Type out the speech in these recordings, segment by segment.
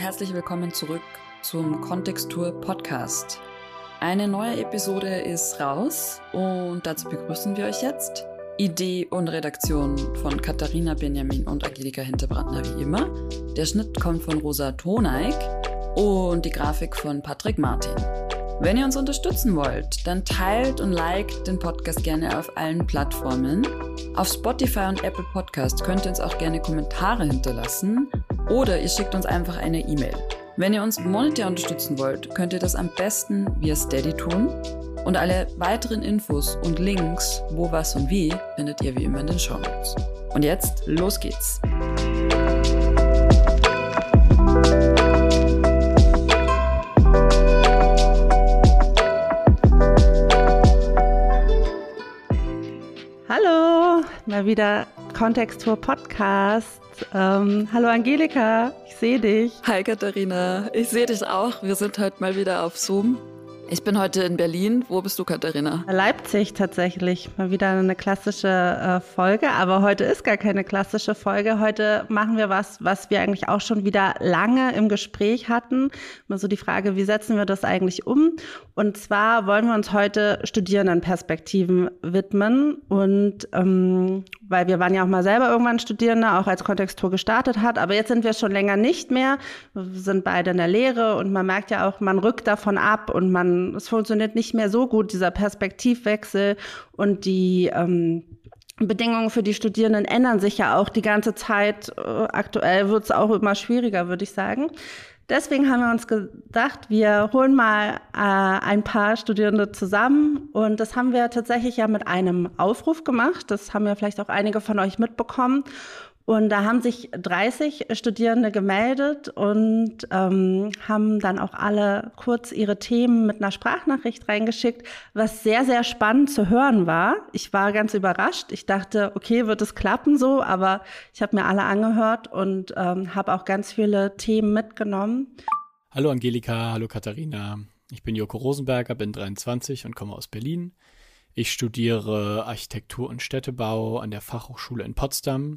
herzlich willkommen zurück zum Kontextur Podcast. Eine neue Episode ist raus und dazu begrüßen wir euch jetzt. Idee und Redaktion von Katharina Benjamin und Angelika Hinterbrandner wie immer. Der Schnitt kommt von Rosa Toneik und die Grafik von Patrick Martin. Wenn ihr uns unterstützen wollt, dann teilt und liked den Podcast gerne auf allen Plattformen. Auf Spotify und Apple Podcast könnt ihr uns auch gerne Kommentare hinterlassen oder ihr schickt uns einfach eine E-Mail. Wenn ihr uns monetär unterstützen wollt, könnt ihr das am besten via Steady tun. Und alle weiteren Infos und Links, wo, was und wie, findet ihr wie immer in den Shownotes. Und jetzt, los geht's! Hallo, mal wieder Kontextur Podcast. Hallo Angelika, ich sehe dich. Hi Katharina, ich sehe dich auch. Wir sind heute mal wieder auf Zoom. Ich bin heute in Berlin. Wo bist du, Katharina? Leipzig tatsächlich. Mal wieder eine klassische Folge, aber heute ist gar keine klassische Folge. Heute machen wir was wir eigentlich auch schon wieder lange im Gespräch hatten. Mal so die Frage, wie setzen wir das eigentlich um? Und zwar wollen wir uns heute Studierendenperspektiven widmen. Und weil wir waren ja auch mal selber irgendwann Studierende, auch als Kontextur gestartet hat. Aber jetzt sind wir schon länger nicht mehr. Wir sind beide in der Lehre und man merkt ja auch, man rückt davon ab und es funktioniert nicht mehr so gut, dieser Perspektivwechsel und die Bedingungen für die Studierenden ändern sich ja auch die ganze Zeit. Aktuell wird es auch immer schwieriger, würde ich sagen. Deswegen haben wir uns gedacht, wir holen mal ein paar Studierende zusammen und das haben wir tatsächlich ja mit einem Aufruf gemacht. Das haben ja vielleicht auch einige von euch mitbekommen. Und da haben sich 30 Studierende gemeldet und haben dann auch alle kurz ihre Themen mit einer Sprachnachricht reingeschickt, was sehr, sehr spannend zu hören war. Ich war ganz überrascht. Ich dachte, okay, wird es klappen so, aber ich habe mir alle angehört und habe auch ganz viele Themen mitgenommen. Hallo Angelika, hallo Katharina. Ich bin Joko Rosenberger, bin 23 und komme aus Berlin. Ich studiere Architektur und Städtebau an der Fachhochschule in Potsdam.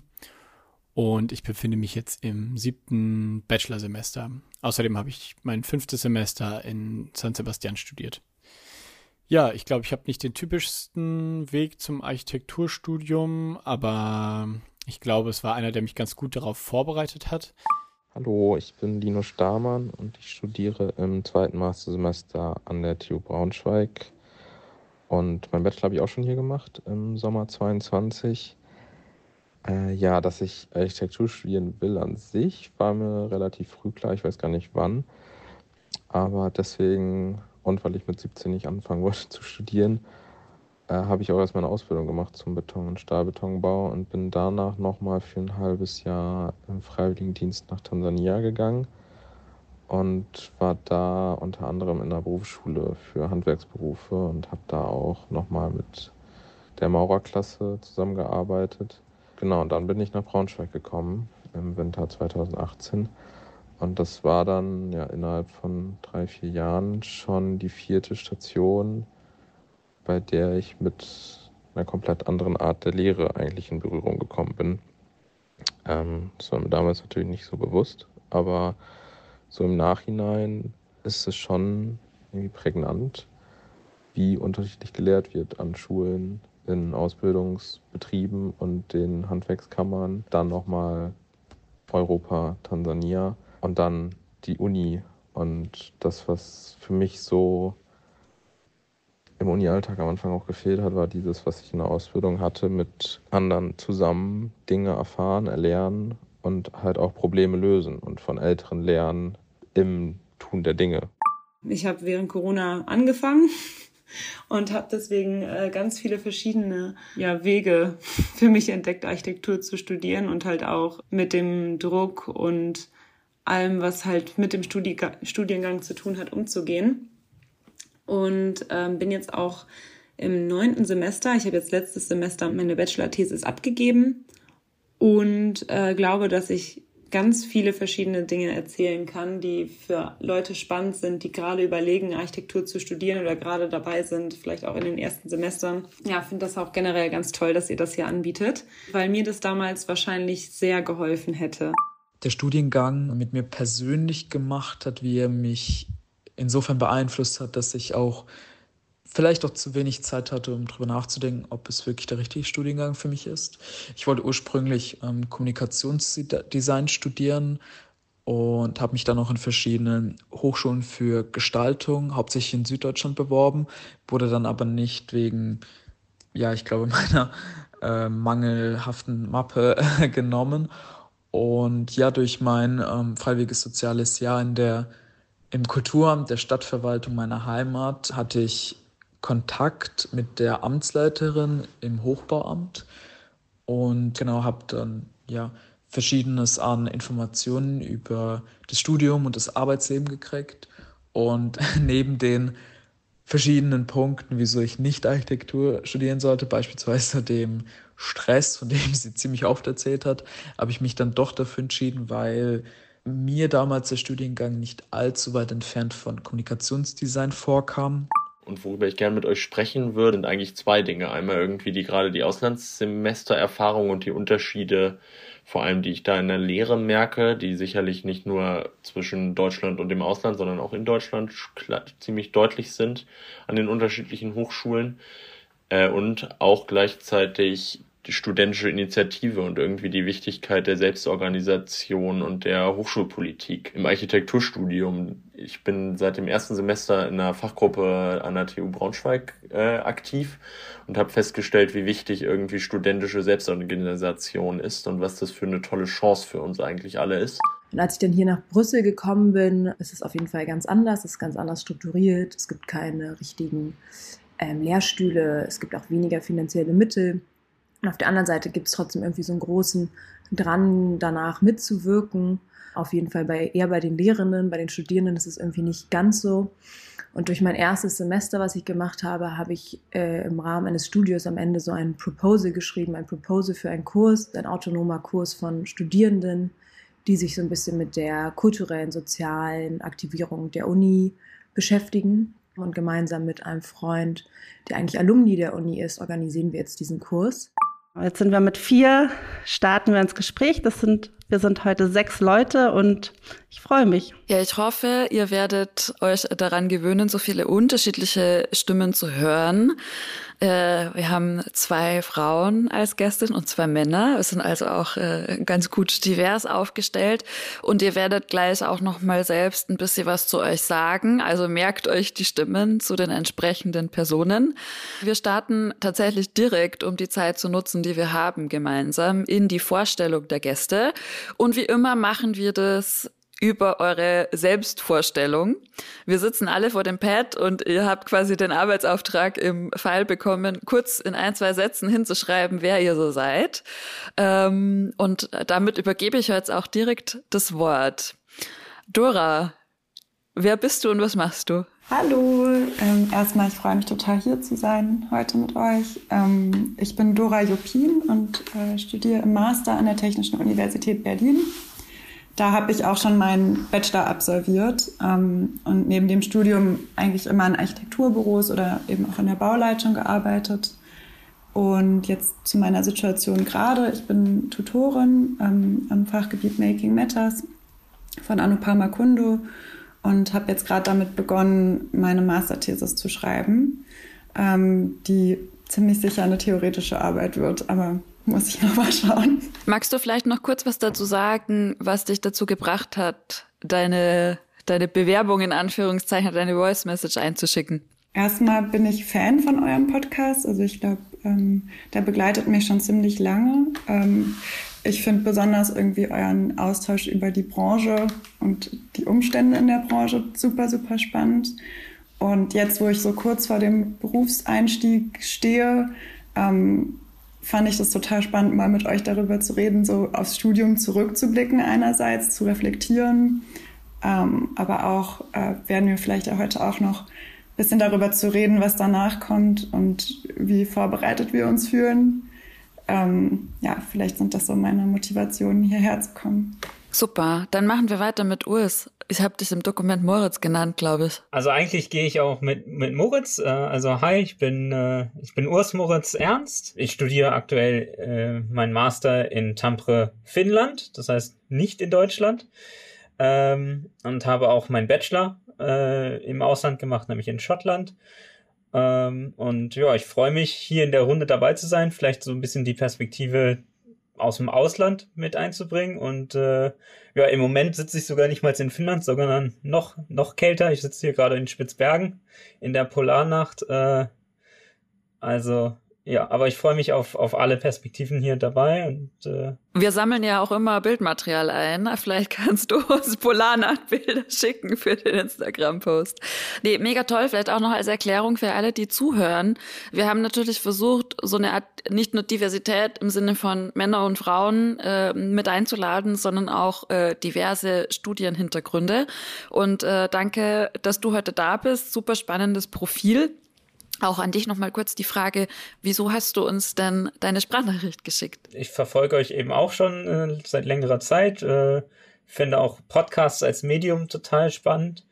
Und ich befinde mich jetzt im 7. Bachelorsemester. Außerdem habe ich mein 5. Semester in San Sebastian studiert. Ja, ich glaube, ich habe nicht den typischsten Weg zum Architekturstudium, aber ich glaube, es war einer, der mich ganz gut darauf vorbereitet hat. Hallo, ich bin Lino Stamann und ich studiere im 2. Mastersemester an der TU Braunschweig. Und mein Bachelor habe ich auch schon hier gemacht, im Sommer 22. Dass ich Architektur studieren will an sich, war mir relativ früh klar, ich weiß gar nicht wann. Aber deswegen, und weil ich mit 17 nicht anfangen wollte zu studieren, habe ich auch erstmal eine Ausbildung gemacht zum Beton- und Stahlbetonbau und bin danach nochmal für ein halbes Jahr im Freiwilligendienst nach Tansania gegangen und war da unter anderem in der Berufsschule für Handwerksberufe und habe da auch nochmal mit der Maurerklasse zusammengearbeitet. Genau, und dann bin ich nach Braunschweig gekommen im Winter 2018 und das war dann ja innerhalb von 3-4 Jahren schon die 4. Station, bei der ich mit einer komplett anderen Art der Lehre eigentlich in Berührung gekommen bin. Das war mir damals natürlich nicht so bewusst, aber so im Nachhinein ist es schon irgendwie prägnant, wie unterschiedlich gelehrt wird an Schulen, in Ausbildungsbetrieben und den Handwerkskammern, dann nochmal Europa, Tansania und dann die Uni. Und das, was für mich so im Uni-Alltag am Anfang auch gefehlt hat, war dieses, was ich in der Ausbildung hatte, mit anderen zusammen Dinge erfahren, erlernen und halt auch Probleme lösen und von Älteren lernen im Tun der Dinge. Ich habe während Corona angefangen und habe deswegen ganz viele verschiedene Wege für mich entdeckt, Architektur zu studieren und halt auch mit dem Druck und allem, was halt mit dem Studiengang zu tun hat, umzugehen. Und bin jetzt auch im 9. Semester. Ich habe jetzt letztes Semester meine Bachelor-Thesis abgegeben und glaube, dass ich ganz viele verschiedene Dinge erzählen kann, die für Leute spannend sind, die gerade überlegen, Architektur zu studieren oder gerade dabei sind, vielleicht auch in den ersten Semestern. Ja, finde das auch generell ganz toll, dass ihr das hier anbietet, weil mir das damals wahrscheinlich sehr geholfen hätte. der Studiengang mit mir persönlich gemacht hat, wie er mich insofern beeinflusst hat, dass ich auch vielleicht auch zu wenig Zeit hatte, um darüber nachzudenken, ob es wirklich der richtige Studiengang für mich ist. Ich wollte ursprünglich Kommunikationsdesign studieren und habe mich dann auch in verschiedenen Hochschulen für Gestaltung, hauptsächlich in Süddeutschland, beworben, wurde dann aber nicht wegen, ich glaube, meiner mangelhaften Mappe genommen. Und durch mein freiwilliges soziales Jahr im Kulturamt der Stadtverwaltung meiner Heimat hatte ich Kontakt mit der Amtsleiterin im Hochbauamt und habe dann Verschiedenes an Informationen über das Studium und das Arbeitsleben gekriegt. Und neben den verschiedenen Punkten, wieso ich nicht Architektur studieren sollte, beispielsweise dem Stress, von dem sie ziemlich oft erzählt hat, habe ich mich dann doch dafür entschieden, weil mir damals der Studiengang nicht allzu weit entfernt von Kommunikationsdesign vorkam. Und worüber ich gerne mit euch sprechen würde, sind eigentlich zwei Dinge. Einmal irgendwie gerade die Auslandssemestererfahrung und die Unterschiede, vor allem die ich da in der Lehre merke, die sicherlich nicht nur zwischen Deutschland und dem Ausland, sondern auch in Deutschland ziemlich deutlich sind an den unterschiedlichen Hochschulen. Und auch gleichzeitig die studentische Initiative und irgendwie die Wichtigkeit der Selbstorganisation und der Hochschulpolitik im Architekturstudium. Ich bin seit dem ersten Semester in einer Fachgruppe an der TU Braunschweig aktiv und habe festgestellt, wie wichtig irgendwie studentische Selbstorganisation ist und was das für eine tolle Chance für uns eigentlich alle ist. Und als ich dann hier nach Brüssel gekommen bin, ist es auf jeden Fall ganz anders. Es ist ganz anders strukturiert. Es gibt keine richtigen Lehrstühle. Es gibt auch weniger finanzielle Mittel. Und auf der anderen Seite gibt es trotzdem irgendwie so einen großen Drang, danach mitzuwirken. Auf jeden Fall eher bei den Lehrenden, bei den Studierenden ist es irgendwie nicht ganz so. Und durch mein erstes Semester, was ich gemacht habe, habe ich im Rahmen eines Studios am Ende so ein Proposal geschrieben, ein Proposal für einen Kurs, ein autonomer Kurs von Studierenden, die sich so ein bisschen mit der kulturellen, sozialen Aktivierung der Uni beschäftigen. Und gemeinsam mit einem Freund, der eigentlich Alumni der Uni ist, organisieren wir jetzt diesen Kurs. Jetzt sind wir mit 4, starten wir ins Gespräch. Wir sind heute 6 Leute und ich freue mich. Ja, ich hoffe, ihr werdet euch daran gewöhnen, so viele unterschiedliche Stimmen zu hören. Wir haben 2 Frauen als Gästin und 2 Männer. Wir sind also auch ganz gut divers aufgestellt. Und ihr werdet gleich auch noch mal selbst ein bisschen was zu euch sagen. Also merkt euch die Stimmen zu den entsprechenden Personen. Wir starten tatsächlich direkt, um die Zeit zu nutzen, die wir haben, gemeinsam in die Vorstellung der Gäste. Und wie immer machen wir das über eure Selbstvorstellung. Wir sitzen alle vor dem Pad und ihr habt quasi den Arbeitsauftrag im File bekommen, kurz in 1, 2 Sätzen hinzuschreiben, wer ihr so seid. Und damit übergebe ich jetzt auch direkt das Wort. Dora, wer bist du und was machst du? Hallo, erstmal, ich freue mich total hier zu sein heute mit euch. Ich bin Dora Jopin und studiere im Master an der Technischen Universität Berlin. Da habe ich auch schon meinen Bachelor absolviert und neben dem Studium eigentlich immer in Architekturbüros oder eben auch in der Bauleitung gearbeitet. Und jetzt zu meiner Situation gerade. Ich bin Tutorin am Fachgebiet Making Matters von Anupama Kundu und habe jetzt gerade damit begonnen, meine Masterthesis zu schreiben, die ziemlich sicher eine theoretische Arbeit wird, aber muss ich noch mal schauen. Magst du vielleicht noch kurz was dazu sagen, was dich dazu gebracht hat, deine Bewerbung in Anführungszeichen, deine Voice Message einzuschicken? Erstmal bin ich Fan von eurem Podcast. Also ich glaube, der begleitet mich schon ziemlich lange. Ich finde besonders irgendwie euren Austausch über die Branche und die Umstände in der Branche super, super spannend. Und jetzt, wo ich so kurz vor dem Berufseinstieg stehe, fand ich das total spannend, mal mit euch darüber zu reden, so aufs Studium zurückzublicken einerseits, zu reflektieren. Aber auch werden wir vielleicht ja heute auch noch ein bisschen darüber zu reden, was danach kommt und wie vorbereitet wir uns fühlen. Vielleicht sind das so meine Motivationen, hierher zu kommen. Super, dann machen wir weiter mit Urs. Ich habe dich im Dokument Moritz genannt, glaube ich. Also eigentlich gehe ich auch mit Moritz. Also hi, ich bin Urs Moritz Ernst. Ich studiere aktuell meinen Master in Tampere, Finnland. Das heißt nicht in Deutschland. Und habe auch meinen Bachelor im Ausland gemacht, nämlich in Schottland. Und ja, ich freue mich, hier in der Runde dabei zu sein, vielleicht so ein bisschen die Perspektive aus dem Ausland mit einzubringen. Und ja, im Moment sitze ich sogar nicht mal in Finnland, sondern noch kälter. Ich sitze hier gerade in Spitzbergen in der Polarnacht. Also ja, aber ich freue mich auf alle Perspektiven hier dabei. Und wir sammeln ja auch immer Bildmaterial ein. Vielleicht kannst du uns Polarnachtbilder schicken für den Instagram-Post. Nee, mega toll. Vielleicht auch noch als Erklärung für alle, die zuhören. Wir haben natürlich versucht, so eine Art, nicht nur Diversität im Sinne von Männer und Frauen mit einzuladen, sondern auch diverse Studienhintergründe. Und danke, dass du heute da bist. Super spannendes Profil. Auch an dich nochmal kurz die Frage, wieso hast du uns denn deine Sprachnachricht geschickt? Ich verfolge euch eben auch schon seit längerer Zeit, finde auch Podcasts als Medium total spannend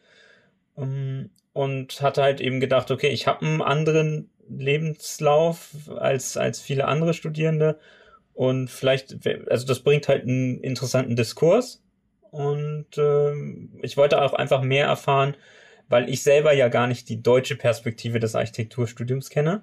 und hatte halt eben gedacht, okay, ich habe einen anderen Lebenslauf als viele andere Studierende und vielleicht, also das bringt halt einen interessanten Diskurs und ich wollte auch einfach mehr erfahren, weil ich selber ja gar nicht die deutsche Perspektive des Architekturstudiums kenne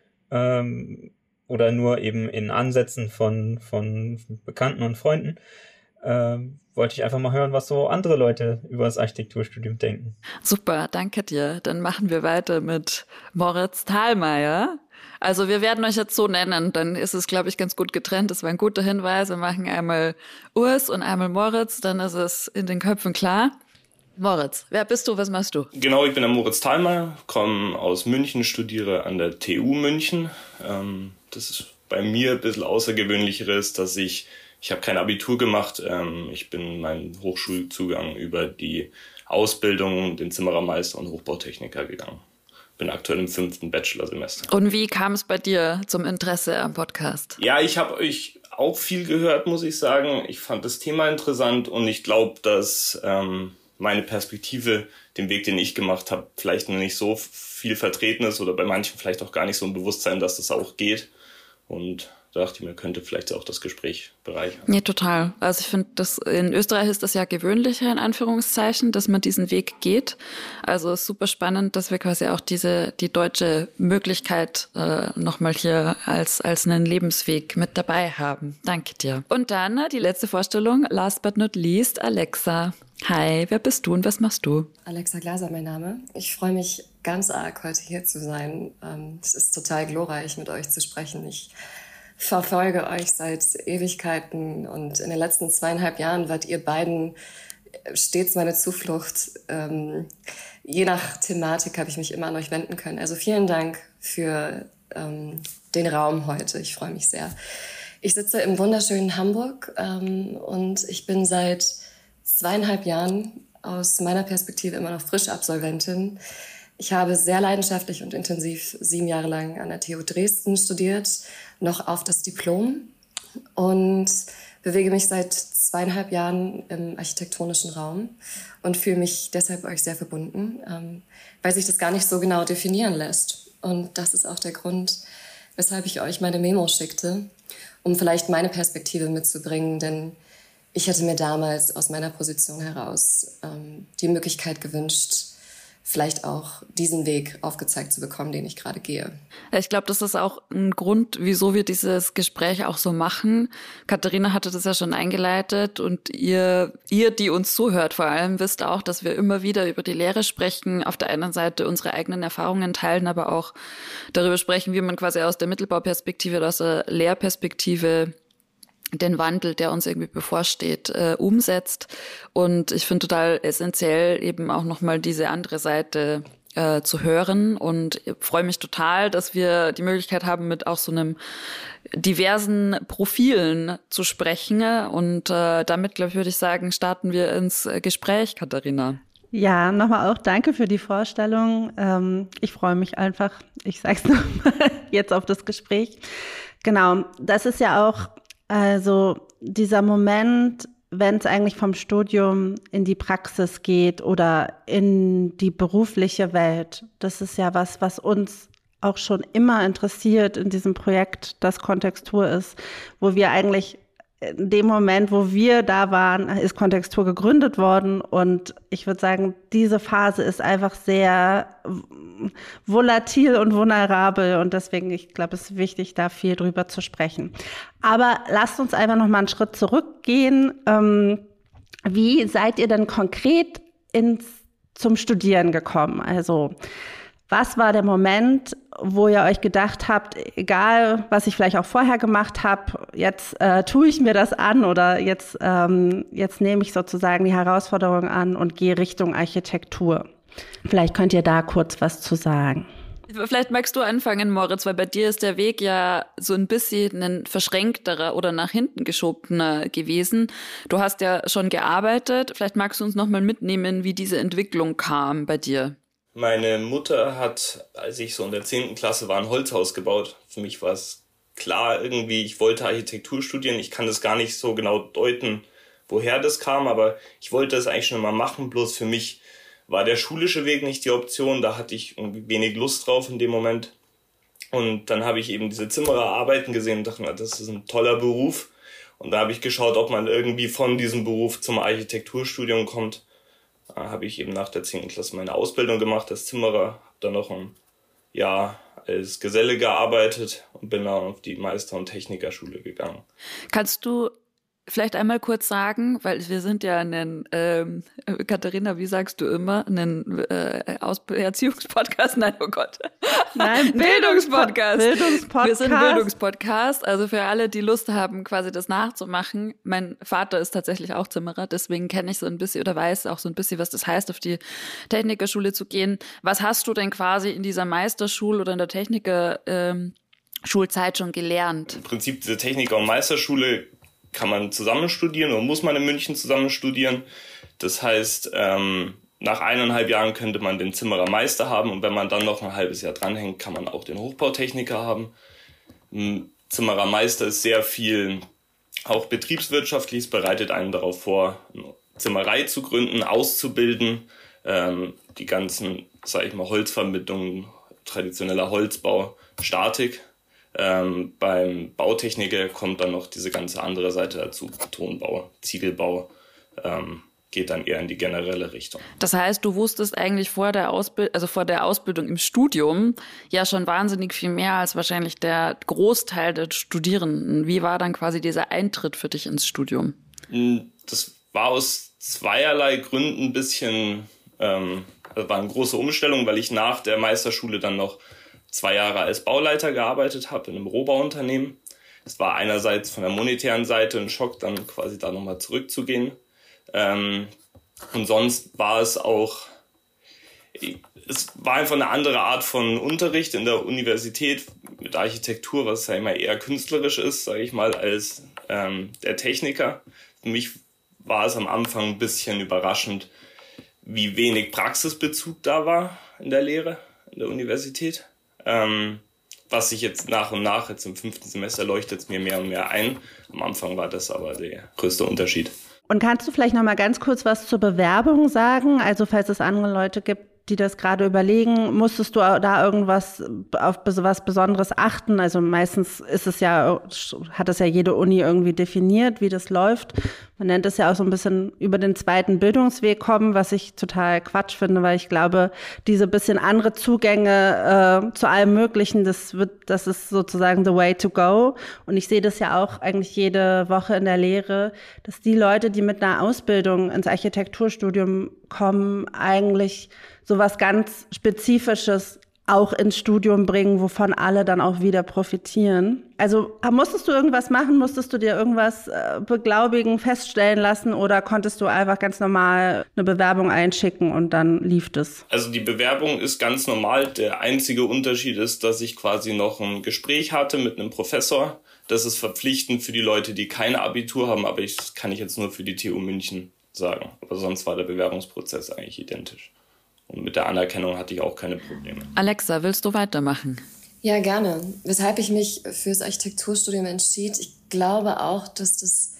oder nur eben in Ansätzen von Bekannten und Freunden, wollte ich einfach mal hören, was so andere Leute über das Architekturstudium denken. Super, danke dir. Dann machen wir weiter mit Moritz Thalmeier. Also wir werden euch jetzt so nennen, dann ist es, glaube ich, ganz gut getrennt. Das war ein guter Hinweis. Wir machen einmal Urs und einmal Moritz, dann ist es in den Köpfen klar. Moritz, wer bist du, was machst du? Genau, ich bin der Moritz Thalmeier, komme aus München, studiere an der TU München. Das ist bei mir ein bisschen außergewöhnlicheres, dass ich habe kein Abitur gemacht. Ich bin meinen Hochschulzugang über die Ausbildung, den Zimmerermeister und Hochbautechniker gegangen. Bin aktuell im 5. Bachelorsemester. Und wie kam es bei dir zum Interesse am Podcast? Ja, ich habe euch auch viel gehört, muss ich sagen. Ich fand das Thema interessant und ich glaube, dass meine Perspektive, den Weg, den ich gemacht habe, vielleicht noch nicht so viel vertreten ist oder bei manchen vielleicht auch gar nicht so ein Bewusstsein, dass das auch geht. Und da dachte ich mir, könnte vielleicht auch das Gespräch bereichern. Ja, total. Also ich finde, in Österreich ist das ja gewöhnlicher, in Anführungszeichen, dass man diesen Weg geht. Also es ist super spannend, dass wir quasi auch die deutsche Möglichkeit nochmal hier als einen Lebensweg mit dabei haben. Danke dir. Und dann die letzte Vorstellung, last but not least, Alexa. Hi, wer bist du und was machst du? Alexa Glaser, mein Name. Ich freue mich ganz arg, heute hier zu sein. Es ist total glorreich, mit euch zu sprechen. Ich verfolge euch seit Ewigkeiten und in den letzten 2,5 Jahren wart ihr beiden stets meine Zuflucht. Je nach Thematik habe ich mich immer an euch wenden können. Also vielen Dank für den Raum heute. Ich freue mich sehr. Ich sitze im wunderschönen Hamburg und ich bin seit 2,5 Jahren aus meiner Perspektive immer noch frische Absolventin. Ich habe sehr leidenschaftlich und intensiv 7 Jahre lang an der TU Dresden studiert, noch auf das Diplom und bewege mich seit 2,5 Jahren im architektonischen Raum und fühle mich deshalb euch sehr verbunden, weil sich das gar nicht so genau definieren lässt. Und das ist auch der Grund, weshalb ich euch meine Memo schickte, um vielleicht meine Perspektive mitzubringen, denn ich hätte mir damals aus meiner Position heraus die Möglichkeit gewünscht, vielleicht auch diesen Weg aufgezeigt zu bekommen, den ich gerade gehe. Ich glaube, das ist auch ein Grund, wieso wir dieses Gespräch auch so machen. Katharina hatte das ja schon eingeleitet und ihr, die uns zuhört vor allem, wisst auch, dass wir immer wieder über die Lehre sprechen. Auf der einen Seite unsere eigenen Erfahrungen teilen, aber auch darüber sprechen, wie man quasi aus der Mittelbauperspektive oder aus der Lehrperspektive den Wandel, der uns irgendwie bevorsteht, umsetzt. Und ich finde total essentiell, eben auch nochmal diese andere Seite zu hören. Und ich freue mich total, dass wir die Möglichkeit haben, mit auch so einem diversen Profilen zu sprechen. Und damit, glaube ich, würde ich sagen, starten wir ins Gespräch, Katharina. Ja, nochmal auch danke für die Vorstellung. Ich freue mich einfach, ich sage es nochmal, jetzt auf das Gespräch. Genau, das ist ja auch also dieser Moment, wenn es eigentlich vom Studium in die Praxis geht oder in die berufliche Welt? Das ist ja was uns auch schon immer interessiert in diesem Projekt, das Kontextur ist, wo wir eigentlich in dem Moment, wo wir da waren, ist Kontextur gegründet worden und ich würde sagen, diese Phase ist einfach sehr volatil und vulnerabel und deswegen, ich glaube, es ist wichtig, da viel drüber zu sprechen. Aber lasst uns einfach noch mal einen Schritt zurückgehen. Wie seid ihr denn konkret zum Studieren gekommen? Also was war der Moment, wo ihr euch gedacht habt, egal, was ich vielleicht auch vorher gemacht habe, jetzt tue ich mir das an oder jetzt nehme ich sozusagen die Herausforderung an und gehe Richtung Architektur? Vielleicht könnt ihr da kurz was zu sagen. Vielleicht magst du anfangen, Moritz, weil bei dir ist der Weg ja so ein bisschen ein verschränkterer oder nach hinten geschobener gewesen. Du hast ja schon gearbeitet. Vielleicht magst du uns nochmal mitnehmen, wie diese Entwicklung kam bei dir. Meine Mutter hat, als ich so in der 10. Klasse war, ein Holzhaus gebaut. Für mich war es klar irgendwie, ich wollte Architektur studieren. Ich kann das gar nicht so genau deuten, woher das kam, aber ich wollte das eigentlich schon immer machen. Bloß für mich war der schulische Weg nicht die Option. Da hatte ich irgendwie wenig Lust drauf in dem Moment. Und dann habe ich eben diese Zimmererarbeiten gesehen und dachte mir, das ist ein toller Beruf. Und da habe ich geschaut, ob man irgendwie von diesem Beruf zum Architekturstudium kommt. Da habe ich eben nach der 10. Klasse meine Ausbildung gemacht als Zimmerer, habe dann noch ein Jahr als Geselle gearbeitet und bin dann auf die Meister- und Technikerschule gegangen. Kannst du vielleicht einmal kurz sagen, weil wir sind ja Katharina, wie sagst du immer, einen Erziehungspodcast? Nein, oh Gott. Nein, Bildungspodcast. Bildungspodcast. Wir sind Bildungspodcast. Also für alle, die Lust haben, quasi das nachzumachen. Mein Vater ist tatsächlich auch Zimmerer, deswegen kenne ich so ein bisschen oder weiß auch so ein bisschen, was das heißt, auf die Technikerschule zu gehen. Was hast du denn quasi in dieser Meisterschule oder in der Technikerschulzeit schon gelernt? Im Prinzip diese Techniker- und Meisterschule kann man zusammen studieren oder muss man in München zusammen studieren. Das heißt, nach 1,5 Jahren könnte man den Zimmerermeister haben und wenn man dann noch ein halbes Jahr dranhängt, kann man auch den Hochbautechniker haben. Zimmerermeister ist sehr viel auch betriebswirtschaftlich, es bereitet einen darauf vor, eine Zimmerei zu gründen, auszubilden, die ganzen, sage ich mal, Holzvermittlungen, traditioneller Holzbau, Statik. Beim Bautechniker kommt dann noch diese ganze andere Seite dazu, Betonbau, Ziegelbau, geht dann eher in die generelle Richtung. Das heißt, du wusstest eigentlich vor der Ausbildung im Studium ja schon wahnsinnig viel mehr als wahrscheinlich der Großteil der Studierenden. Wie war dann quasi dieser Eintritt für dich ins Studium? Das war aus zweierlei Gründen ein bisschen, das war eine große Umstellung, weil ich nach der Meisterschule dann noch 2 Jahre als Bauleiter gearbeitet habe in einem Rohbauunternehmen. Es war einerseits von der monetären Seite ein Schock, dann quasi da nochmal zurückzugehen. Und sonst war es auch, es war einfach eine andere Art von Unterricht in der Universität mit Architektur, was sag ich mal eher künstlerisch ist, sage ich mal, als der Techniker. Für mich war es am Anfang ein bisschen überraschend, wie wenig Praxisbezug da war in der Lehre, in der Universität. Was sich jetzt nach und nach, jetzt im 5. Semester leuchtet es mir mehr und mehr ein. Am Anfang war das aber der größte Unterschied. Und kannst du vielleicht noch mal ganz kurz was zur Bewerbung sagen? Also falls es andere Leute gibt, die das gerade überlegen, musstest du da irgendwas auf was Besonderes achten? Also meistens ist es ja, hat es ja jede Uni irgendwie definiert, wie das läuft. Man nennt es ja auch so ein bisschen über den zweiten Bildungsweg kommen, was ich total Quatsch finde, weil ich glaube, diese bisschen andere Zugänge zu allem Möglichen, das ist sozusagen the way to go. Und ich sehe das ja auch eigentlich jede Woche in der Lehre, dass die Leute, die mit einer Ausbildung ins Architekturstudium kommen, eigentlich so was ganz Spezifisches auch ins Studium bringen, wovon alle dann auch wieder profitieren. Also musstest du irgendwas machen? Musstest du dir irgendwas beglaubigen, feststellen lassen oder konntest du einfach ganz normal eine Bewerbung einschicken und dann lief das? Also die Bewerbung ist ganz normal. Der einzige Unterschied ist, dass ich quasi noch ein Gespräch hatte mit einem Professor. Das ist verpflichtend für die Leute, die kein Abitur haben, aber das kann ich jetzt nur für die TU München sagen. Aber sonst war der Bewerbungsprozess eigentlich identisch. Und mit der Anerkennung hatte ich auch keine Probleme. Alexa, willst du weitermachen? Ja, gerne. Weshalb ich mich für das Architekturstudium entschied, ich glaube auch, dass das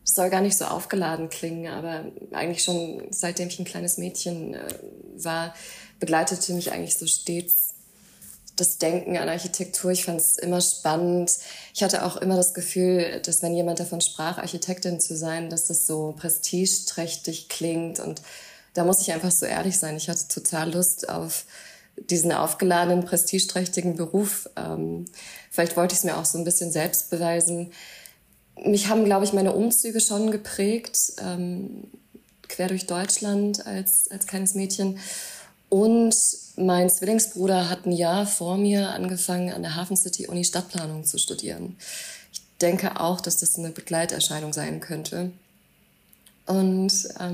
soll gar nicht so aufgeladen klingen, aber eigentlich schon seitdem ich ein kleines Mädchen war, begleitete mich eigentlich so stets das Denken an Architektur. Ich fand es immer spannend. Ich hatte auch immer das Gefühl, dass wenn jemand davon sprach, Architektin zu sein, dass das so prestigeträchtig klingt. Und da muss ich einfach so ehrlich sein. Ich hatte total Lust auf diesen aufgeladenen, prestigeträchtigen Beruf. Vielleicht wollte ich es mir auch so ein bisschen selbst beweisen. Mich haben, glaube ich, meine Umzüge schon geprägt, quer durch Deutschland als kleines Mädchen. Und mein Zwillingsbruder hat ein Jahr vor mir angefangen, an der Hafen City Uni Stadtplanung zu studieren. Ich denke auch, dass das eine Begleiterscheinung sein könnte. Und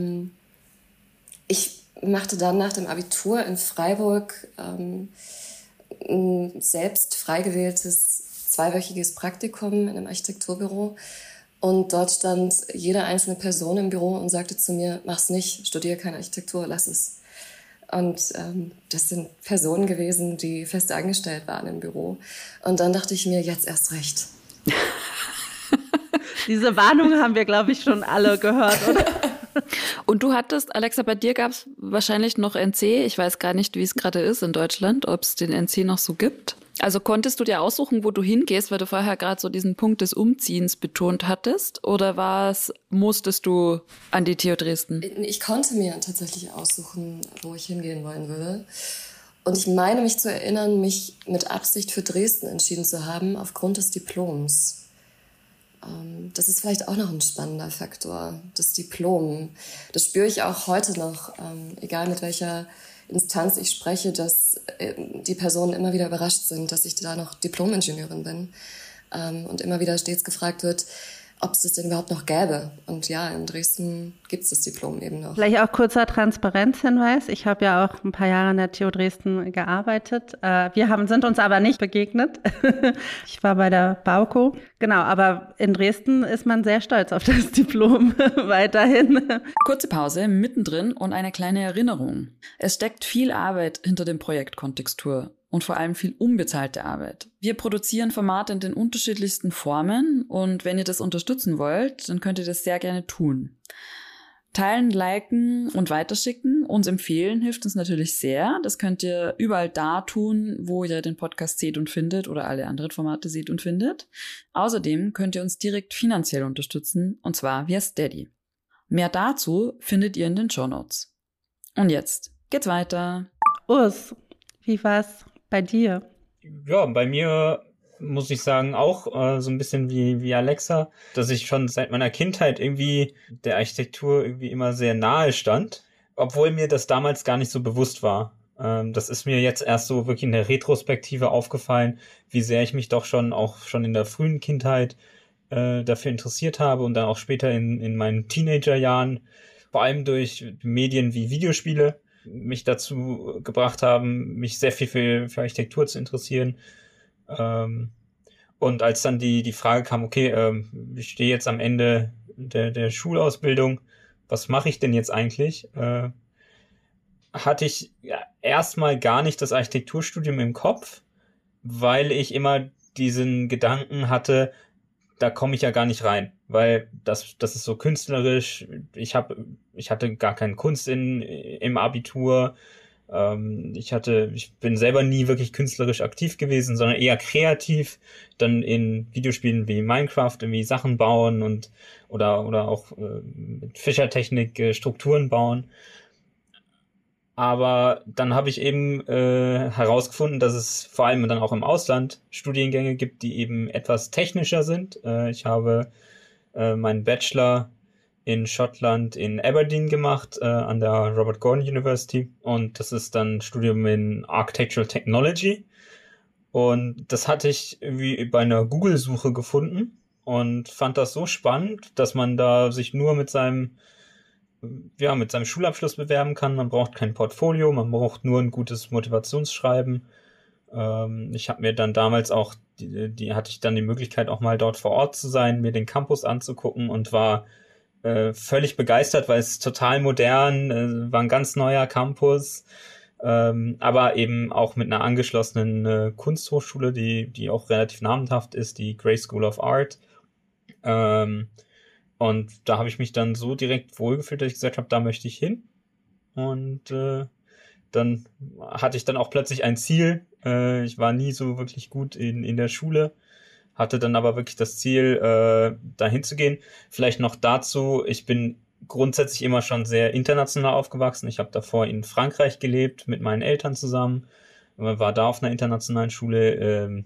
ich machte dann nach dem Abitur in Freiburg ein selbst frei gewähltes 2-wöchiges Praktikum in einem Architekturbüro. Und dort stand jede einzelne Person im Büro und sagte zu mir, mach's nicht, studiere keine Architektur, lass es. Und das sind Personen gewesen, die fest angestellt waren im Büro. Und dann dachte ich mir, jetzt erst recht. Diese Warnung haben wir, glaube ich, schon alle gehört, oder? Und du hattest, Alexa, bei dir gab es wahrscheinlich noch NC. Ich weiß gar nicht, wie es gerade ist in Deutschland, ob es den NC noch so gibt. Also konntest du dir aussuchen, wo du hingehst, weil du vorher gerade so diesen Punkt des Umziehens betont hattest? Oder musstest du an die TU Dresden? Ich konnte mir tatsächlich aussuchen, wo ich hingehen wollen würde. Und ich meine mich zu erinnern, mich mit Absicht für Dresden entschieden zu haben, aufgrund des Diploms. Das ist vielleicht auch noch ein spannender Faktor, das Diplom. Das spüre ich auch heute noch, egal mit welcher Instanz ich spreche, dass die Personen immer wieder überrascht sind, dass ich da noch Diplom-Ingenieurin bin. Und immer wieder stets gefragt wird, ob es das denn überhaupt noch gäbe. Und ja, in Dresden gibt es das Diplom eben noch. Vielleicht auch kurzer Transparenzhinweis. Ich habe ja auch ein paar Jahre an der TU Dresden gearbeitet. Wir sind uns aber nicht begegnet. Ich war bei der Bauko. Genau, aber in Dresden ist man sehr stolz auf das Diplom weiterhin. Kurze Pause, mittendrin und eine kleine Erinnerung. Es steckt viel Arbeit hinter dem Projekt Kontextur. Und vor allem viel unbezahlte Arbeit. Wir produzieren Formate in den unterschiedlichsten Formen und wenn ihr das unterstützen wollt, dann könnt ihr das sehr gerne tun. Teilen, liken und weiterschicken, uns empfehlen, hilft uns natürlich sehr. Das könnt ihr überall da tun, wo ihr den Podcast seht und findet oder alle anderen Formate seht und findet. Außerdem könnt ihr uns direkt finanziell unterstützen und zwar via Steady. Mehr dazu findet ihr in den Shownotes. Und jetzt geht's weiter. Urs, wie war's bei dir? Ja, bei mir muss ich sagen, auch so ein bisschen wie Alexa, dass ich schon seit meiner Kindheit irgendwie der Architektur irgendwie immer sehr nahe stand, obwohl mir das damals gar nicht so bewusst war. Das ist mir jetzt erst so wirklich in der Retrospektive aufgefallen, wie sehr ich mich doch schon in der frühen Kindheit dafür interessiert habe und dann auch später in meinen Teenagerjahren, vor allem durch Medien wie Videospiele, mich dazu gebracht haben, mich sehr viel für Architektur zu interessieren. Und als dann die Frage kam, okay, ich stehe jetzt am Ende der Schulausbildung, was mache ich denn jetzt eigentlich? Hatte ich erstmal gar nicht das Architekturstudium im Kopf, weil ich immer diesen Gedanken hatte, da komme ich ja gar nicht rein, weil das ist so künstlerisch. Ich hatte gar keine Kunst im Abitur. Ich bin selber nie wirklich künstlerisch aktiv gewesen, sondern eher kreativ, dann in Videospielen wie Minecraft irgendwie Sachen bauen oder auch mit Fischertechnik Strukturen bauen. Aber dann habe ich eben herausgefunden, dass es vor allem dann auch im Ausland Studiengänge gibt, die eben etwas technischer sind. Ich habe meinen Bachelor in Schottland in Aberdeen gemacht, an der Robert Gordon University. Und das ist dann ein Studium in Architectural Technology. Und das hatte ich irgendwie bei einer Google-Suche gefunden und fand das so spannend, dass man da sich nur mit seinem Schulabschluss bewerben kann. Man braucht kein Portfolio, man braucht nur ein gutes Motivationsschreiben. Ich habe mir dann damals auch, hatte ich dann die Möglichkeit auch mal dort vor Ort zu sein, mir den Campus anzugucken und war völlig begeistert, weil es total modern, war ein ganz neuer Campus, aber eben auch mit einer angeschlossenen Kunsthochschule, die auch relativ namhaft ist, die Grey School of Art. Und da habe ich mich dann so direkt wohlgefühlt, dass ich gesagt habe, da möchte ich hin. Und dann hatte ich dann auch plötzlich ein Ziel. Ich war nie so wirklich gut in der Schule, hatte dann aber wirklich das Ziel, dahin zu gehen. Vielleicht noch dazu, ich bin grundsätzlich immer schon sehr international aufgewachsen. Ich habe davor in Frankreich gelebt, mit meinen Eltern zusammen, war da auf einer internationalen Schule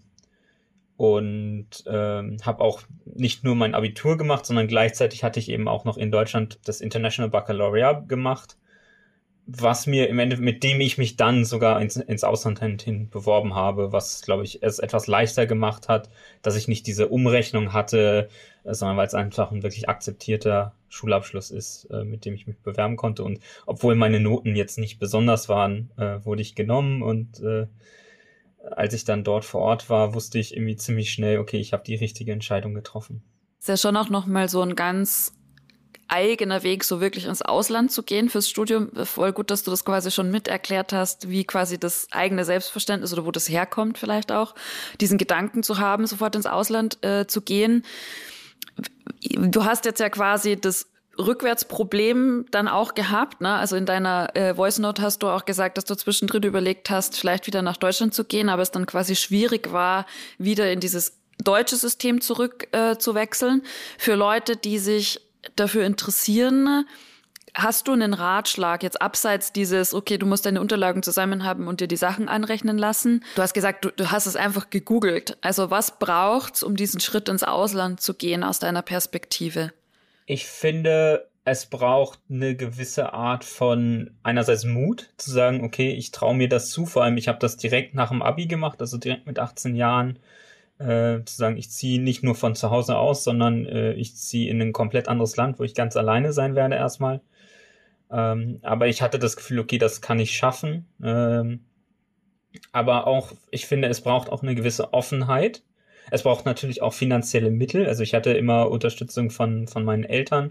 und habe auch nicht nur mein Abitur gemacht, sondern gleichzeitig hatte ich eben auch noch in Deutschland das International Baccalaureate gemacht, was mir im Endeffekt, mit dem ich mich dann sogar ins Ausland hin beworben habe, was, glaube ich, es etwas leichter gemacht hat, dass ich nicht diese Umrechnung hatte, sondern weil es einfach ein wirklich akzeptierter Schulabschluss ist, mit dem ich mich bewerben konnte. Und obwohl meine Noten jetzt nicht besonders waren, wurde ich genommen. Und als ich dann dort vor Ort war, wusste ich irgendwie ziemlich schnell, okay, ich habe die richtige Entscheidung getroffen. Ist ja schon auch nochmal so ein ganz eigener Weg, so wirklich ins Ausland zu gehen fürs Studium. Voll gut, dass du das quasi schon mit erklärt hast, wie quasi das eigene Selbstverständnis oder wo das herkommt vielleicht auch, diesen Gedanken zu haben, sofort ins Ausland zu gehen. Du hast jetzt ja quasi das Rückwärtsproblem dann auch gehabt, ne? Also in deiner Voice Note hast du auch gesagt, dass du zwischendrin überlegt hast, vielleicht wieder nach Deutschland zu gehen, aber es dann quasi schwierig war, wieder in dieses deutsche System zurück zu wechseln. Für Leute, die sich dafür interessieren, hast du einen Ratschlag jetzt abseits dieses, okay, du musst deine Unterlagen zusammen haben und dir die Sachen anrechnen lassen? Du hast gesagt, du hast es einfach gegoogelt. Also was braucht's, um diesen Schritt ins Ausland zu gehen aus deiner Perspektive? Ich finde, es braucht eine gewisse Art von einerseits Mut, zu sagen, okay, ich traue mir das zu, vor allem ich habe das direkt nach dem Abi gemacht, also direkt mit 18 Jahren, zu sagen, ich ziehe nicht nur von zu Hause aus, sondern ich ziehe in ein komplett anderes Land, wo ich ganz alleine sein werde erstmal. Aber ich hatte das Gefühl, okay, das kann ich schaffen. Aber auch, ich finde, es braucht auch eine gewisse Offenheit. Es braucht natürlich auch finanzielle Mittel. Also ich hatte immer Unterstützung von meinen Eltern,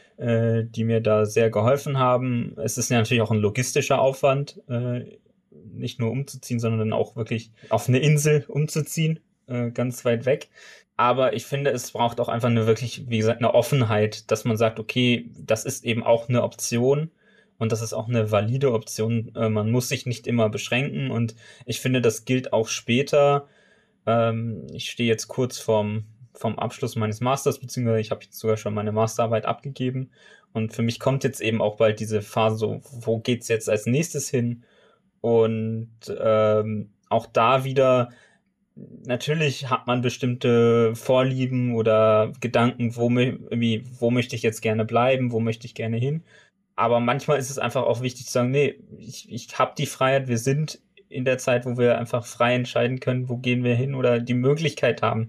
die mir da sehr geholfen haben. Es ist ja natürlich auch ein logistischer Aufwand, nicht nur umzuziehen, sondern auch wirklich auf eine Insel umzuziehen. Ganz weit weg. Aber ich finde, es braucht auch einfach eine wirklich, wie gesagt, eine Offenheit, dass man sagt, okay, das ist eben auch eine Option und das ist auch eine valide Option. Man muss sich nicht immer beschränken und ich finde, das gilt auch später. Ich stehe jetzt kurz vorm Abschluss meines Masters, beziehungsweise ich habe jetzt sogar schon meine Masterarbeit abgegeben und für mich kommt jetzt eben auch bald diese Phase, so, wo geht's jetzt als nächstes hin? Und auch da wieder, natürlich hat man bestimmte Vorlieben oder Gedanken, wo möchte ich jetzt gerne bleiben, wo möchte ich gerne hin. Aber manchmal ist es einfach auch wichtig zu sagen, nee, ich habe die Freiheit, wir sind in der Zeit, wo wir einfach frei entscheiden können, wo gehen wir hin oder die Möglichkeit haben.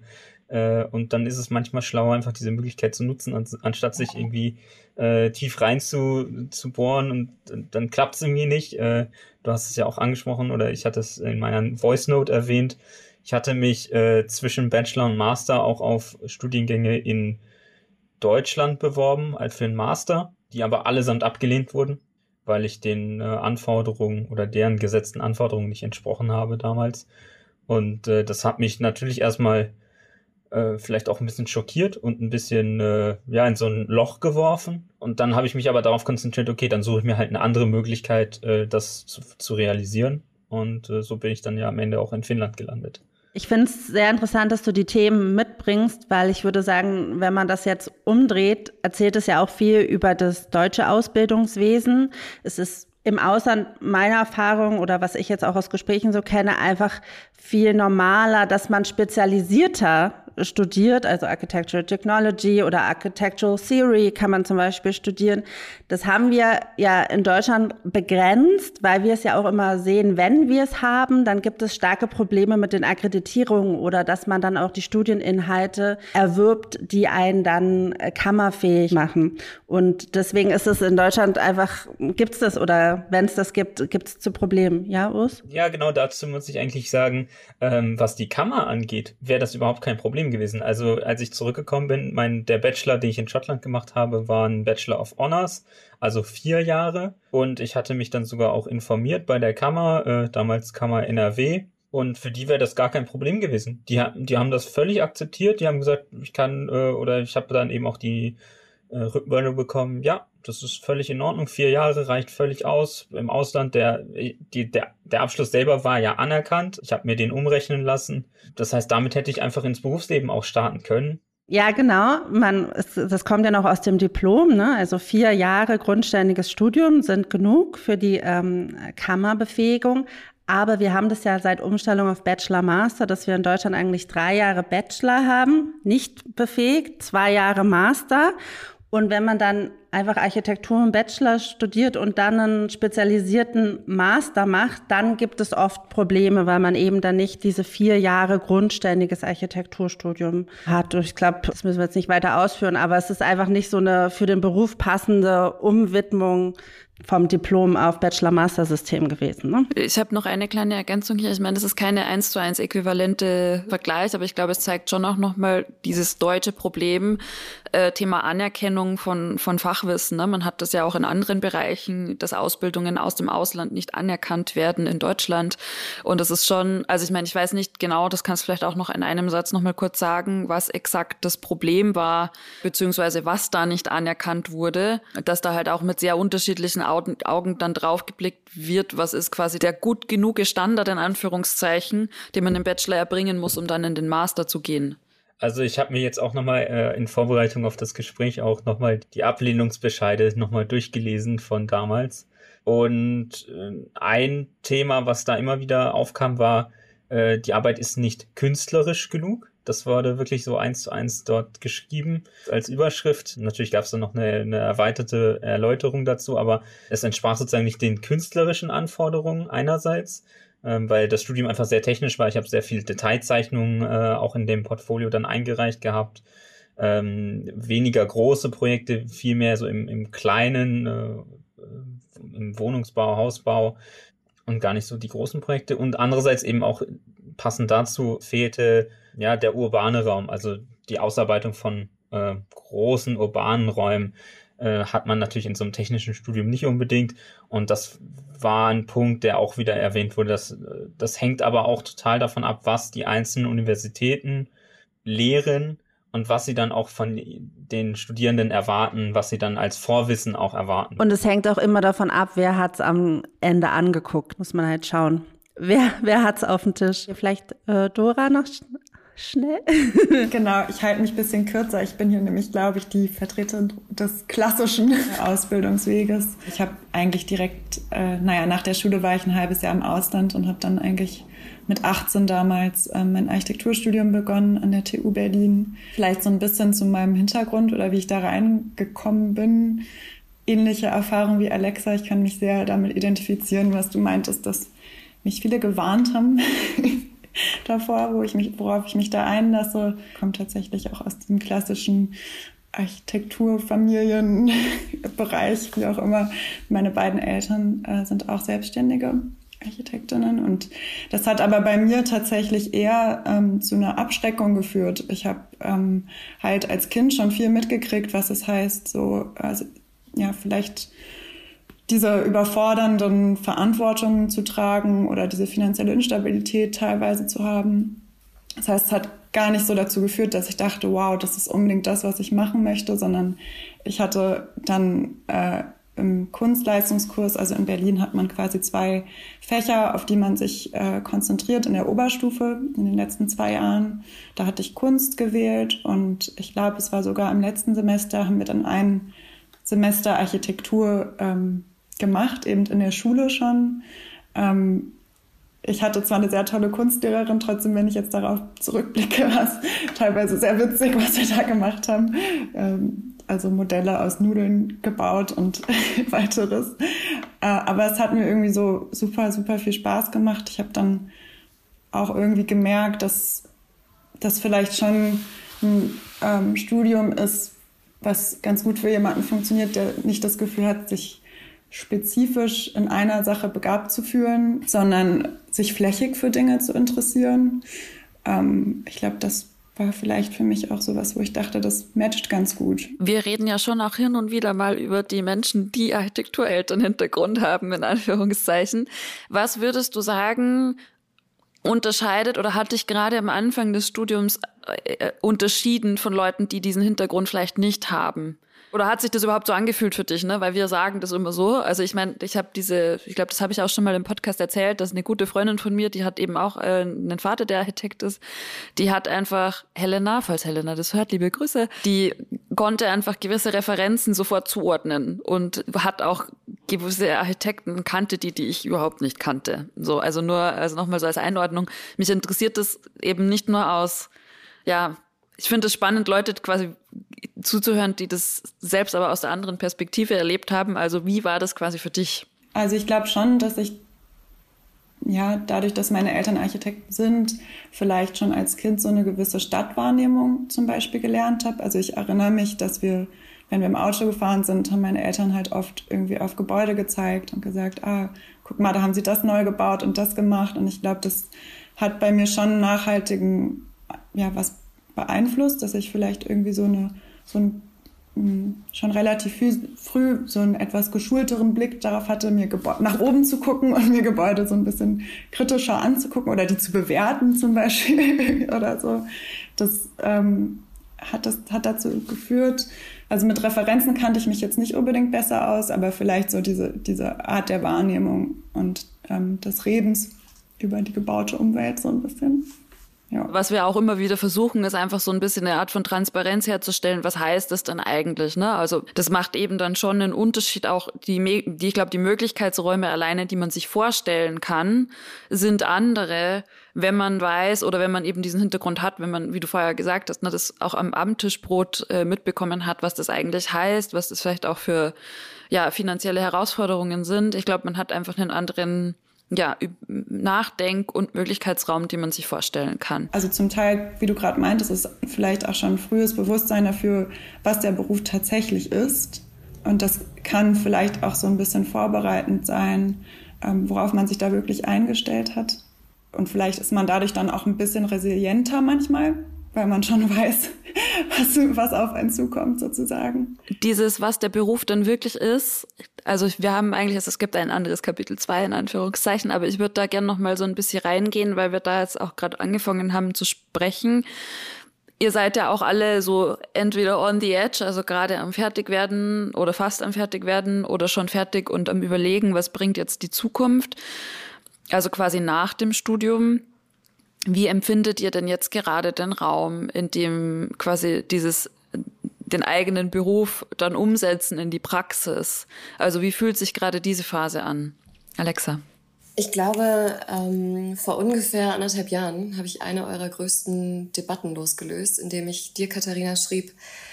Und dann ist es manchmal schlauer, einfach diese Möglichkeit zu nutzen, anstatt sich irgendwie tief rein zu bohren und dann klappt es irgendwie nicht. Du hast es ja auch angesprochen oder ich hatte es in meiner Voice Note erwähnt. Ich hatte mich zwischen Bachelor und Master auch auf Studiengänge in Deutschland beworben, als für einen Master, die aber allesamt abgelehnt wurden, weil ich den Anforderungen oder deren gesetzten Anforderungen nicht entsprochen habe damals. Und das hat mich natürlich erstmal vielleicht auch ein bisschen schockiert und ein bisschen in so ein Loch geworfen. Und dann habe ich mich aber darauf konzentriert, okay, dann suche ich mir halt eine andere Möglichkeit, das zu realisieren. Und so bin ich dann ja am Ende auch in Finnland gelandet. Ich finde es sehr interessant, dass du die Themen mitbringst, weil ich würde sagen, wenn man das jetzt umdreht, erzählt es ja auch viel über das deutsche Ausbildungswesen. Es ist im Ausland meiner Erfahrung oder was ich jetzt auch aus Gesprächen so kenne, einfach viel normaler, dass man spezialisierter studiert, also Architectural Technology oder Architectural Theory kann man zum Beispiel studieren. Das haben wir ja in Deutschland begrenzt, weil wir es ja auch immer sehen, wenn wir es haben, dann gibt es starke Probleme mit den Akkreditierungen oder dass man dann auch die Studieninhalte erwirbt, die einen dann kammerfähig machen. Und deswegen ist es in Deutschland einfach, gibt's das oder wenn es das gibt, gibt's zu Problemen. Ja, Urs? Ja, genau, dazu muss ich eigentlich sagen, was die Kammer angeht, wäre das überhaupt kein Problem gewesen. Also als ich zurückgekommen bin, der Bachelor, den ich in Schottland gemacht habe, war ein Bachelor of Honours, also 4 Jahre. Und ich hatte mich dann sogar auch informiert bei der Kammer, damals Kammer NRW. Und für die wäre das gar kein Problem gewesen. Die haben das völlig akzeptiert. Die haben gesagt, ich habe dann eben auch die Rückmeldung bekommen, ja, das ist völlig in Ordnung, 4 Jahre reicht völlig aus. Im Ausland, der Abschluss selber war ja anerkannt. Ich habe mir den umrechnen lassen. Das heißt, damit hätte ich einfach ins Berufsleben auch starten können. Ja, genau. Das kommt ja noch aus dem Diplom, ne? Also 4 Jahre grundständiges Studium sind genug für die Kammerbefähigung. Aber wir haben das ja seit Umstellung auf Bachelor-Master, dass wir in Deutschland eigentlich 3 Jahre Bachelor haben, nicht befähigt, 2 Jahre Master. Und wenn man dann einfach Architektur im Bachelor studiert und dann einen spezialisierten Master macht, dann gibt es oft Probleme, weil man eben dann nicht diese 4 Jahre grundständiges Architekturstudium hat. Und ich glaube, das müssen wir jetzt nicht weiter ausführen, aber es ist einfach nicht so eine für den Beruf passende Umwidmung vom Diplom auf Bachelor-Master-System gewesen. Ne? Ich habe noch eine kleine Ergänzung hier. Ich meine, das ist keine 1:1 äquivalente Vergleich, aber ich glaube, es zeigt schon auch nochmal dieses deutsche Problem, Thema Anerkennung von Fachwissen. Ne? Man hat das ja auch in anderen Bereichen, dass Ausbildungen aus dem Ausland nicht anerkannt werden in Deutschland. Und das ist schon, also ich meine, ich weiß nicht genau, das kannst du vielleicht auch noch in einem Satz nochmal kurz sagen, was exakt das Problem war, beziehungsweise was da nicht anerkannt wurde, dass da halt auch mit sehr unterschiedlichen Augen dann drauf geblickt wird, was ist quasi der gut genug Standard in Anführungszeichen, den man im Bachelor erbringen muss, um dann in den Master zu gehen. Also ich habe mir jetzt auch nochmal in Vorbereitung auf das Gespräch auch nochmal die Ablehnungsbescheide nochmal durchgelesen von damals. Und ein Thema, was da immer wieder aufkam, war, die Arbeit ist nicht künstlerisch genug. Das wurde wirklich so 1:1 dort geschrieben als Überschrift. Natürlich gab es dann noch eine erweiterte Erläuterung dazu, aber es entsprach sozusagen nicht den künstlerischen Anforderungen einerseits, weil das Studium einfach sehr technisch war. Ich habe sehr viele Detailzeichnungen auch in dem Portfolio dann eingereicht gehabt. Weniger große Projekte, viel mehr so im Kleinen, im Wohnungsbau, Hausbau und gar nicht so die großen Projekte. Und andererseits eben auch passend dazu fehlte ja der urbane Raum, also die Ausarbeitung von großen urbanen Räumen hat man natürlich in so einem technischen Studium nicht unbedingt. Und das war ein Punkt, der auch wieder erwähnt wurde. Das hängt aber auch total davon ab, was die einzelnen Universitäten lehren und was sie dann auch von den Studierenden erwarten, was sie dann als Vorwissen auch erwarten. Und es hängt auch immer davon ab, wer hat's am Ende angeguckt, muss man halt schauen. Wer hat's auf dem Tisch? Vielleicht Dora noch schnell? Genau, ich halte mich ein bisschen kürzer. Ich bin hier nämlich, glaube ich, die Vertreterin des klassischen Ausbildungsweges. Ich habe eigentlich direkt, nach der Schule war ich ein halbes Jahr im Ausland und habe dann eigentlich mit 18 damals mein Architekturstudium begonnen an der TU Berlin. Vielleicht so ein bisschen zu meinem Hintergrund oder wie ich da reingekommen bin. Ähnliche Erfahrung wie Alexa. Ich kann mich sehr damit identifizieren, was du meintest, dass mich viele gewarnt haben davor, worauf ich mich da einlasse. Kommt tatsächlich auch aus dem klassischen Architekturfamilienbereich, wie auch immer. Meine beiden Eltern sind auch selbstständige Architektinnen und das hat aber bei mir tatsächlich eher zu einer Abschreckung geführt. Ich habe halt als Kind schon viel mitgekriegt, was es heißt, vielleicht diese überfordernden Verantwortungen zu tragen oder diese finanzielle Instabilität teilweise zu haben. Das heißt, es hat gar nicht so dazu geführt, dass ich dachte, wow, das ist unbedingt das, was ich machen möchte, sondern ich hatte dann im Kunstleistungskurs, also in Berlin hat man quasi 2 Fächer, auf die man sich konzentriert in der Oberstufe in den letzten 2 Jahren. Da hatte ich Kunst gewählt und ich glaube, es war sogar im letzten Semester, haben wir dann ein Semester Architektur gemacht, eben in der Schule schon. Ich hatte zwar eine sehr tolle Kunstlehrerin, trotzdem, wenn ich jetzt darauf zurückblicke, war es teilweise sehr witzig, was wir da gemacht haben. Also Modelle aus Nudeln gebaut und weiteres. Aber es hat mir irgendwie so super, super viel Spaß gemacht. Ich habe dann auch irgendwie gemerkt, dass das vielleicht schon ein Studium ist, was ganz gut für jemanden funktioniert, der nicht das Gefühl hat, sich spezifisch in einer Sache begabt zu fühlen, sondern sich flächig für Dinge zu interessieren. Ich glaube, das war vielleicht für mich auch sowas, wo ich dachte, das matcht ganz gut. Wir reden ja schon auch hin und wieder mal über die Menschen, die Architekturelternhintergrund haben, in Anführungszeichen. Was würdest du sagen, unterscheidet oder hat dich gerade am Anfang des Studiums unterschieden von Leuten, die diesen Hintergrund vielleicht nicht haben? Oder hat sich das überhaupt so angefühlt für dich, ne? Weil wir sagen das immer so. Also ich meine, ich glaube, das habe ich auch schon mal im Podcast erzählt, dass eine gute Freundin von mir, die hat eben auch einen Vater, der Architekt ist, die hat einfach Helena, falls Helena das hört, liebe Grüße, die konnte einfach gewisse Referenzen sofort zuordnen und hat auch gewisse Architekten kannte, die ich überhaupt nicht kannte. So, also nochmal so als Einordnung. Mich interessiert das eben nicht nur aus, ja, ich finde es spannend, Leute quasi zuzuhören, die das selbst aber aus der anderen Perspektive erlebt haben. Also wie war das quasi für dich? Also ich glaube schon, dass ich, ja, dadurch, dass meine Eltern Architekten sind, vielleicht schon als Kind so eine gewisse Stadtwahrnehmung zum Beispiel gelernt habe. Also ich erinnere mich, dass wenn wir im Auto gefahren sind, haben meine Eltern halt oft irgendwie auf Gebäude gezeigt und gesagt, guck mal, da haben sie das neu gebaut und das gemacht. Und ich glaube, das hat bei mir schon nachhaltigen, ja, was beeinflusst, dass ich vielleicht irgendwie schon relativ früh so einen etwas geschulteren Blick darauf hatte, mir nach oben zu gucken und mir Gebäude so ein bisschen kritischer anzugucken oder die zu bewerten zum Beispiel oder so. Das hat dazu geführt. Also mit Referenzen kannte ich mich jetzt nicht unbedingt besser aus, aber vielleicht so diese Art der Wahrnehmung und des Redens über die gebaute Umwelt so ein bisschen. Ja. Was wir auch immer wieder versuchen, ist einfach so ein bisschen eine Art von Transparenz herzustellen. Was heißt das denn eigentlich? Ne? Also das macht eben dann schon einen Unterschied. Auch ich glaube, die Möglichkeitsräume alleine, die man sich vorstellen kann, sind andere, wenn man weiß oder wenn man eben diesen Hintergrund hat, wenn man, wie du vorher gesagt hast, ne, das auch am Abendtischbrot mitbekommen hat, was das eigentlich heißt, was das vielleicht auch für finanzielle Herausforderungen sind. Ich glaube, man hat einfach einen anderen Nachdenk- und Möglichkeitsraum, den man sich vorstellen kann. Also zum Teil, wie du gerade meintest, ist vielleicht auch schon ein frühes Bewusstsein dafür, was der Beruf tatsächlich ist. Und das kann vielleicht auch so ein bisschen vorbereitend sein, worauf man sich da wirklich eingestellt hat. Und vielleicht ist man dadurch dann auch ein bisschen resilienter manchmal, weil man schon weiß, was auf einen zukommt sozusagen. Dieses, was der Beruf dann wirklich ist, also wir haben eigentlich, es gibt ein anderes Kapitel 2 in Anführungszeichen, aber ich würde da gerne noch mal so ein bisschen reingehen, weil wir da jetzt auch gerade angefangen haben zu sprechen. Ihr seid ja auch alle so entweder on the edge, also gerade am Fertigwerden oder fast am Fertigwerden oder schon fertig und am Überlegen, was bringt jetzt die Zukunft, also quasi nach dem Studium. Wie empfindet ihr denn jetzt gerade den Raum, in dem quasi den eigenen Beruf dann umsetzen in die Praxis? Also wie fühlt sich gerade diese Phase an? Alexa? Ich glaube, vor ungefähr 1,5 Jahren habe ich eine eurer größten Debatten losgelöst, indem ich dir, Katharina, schrieb,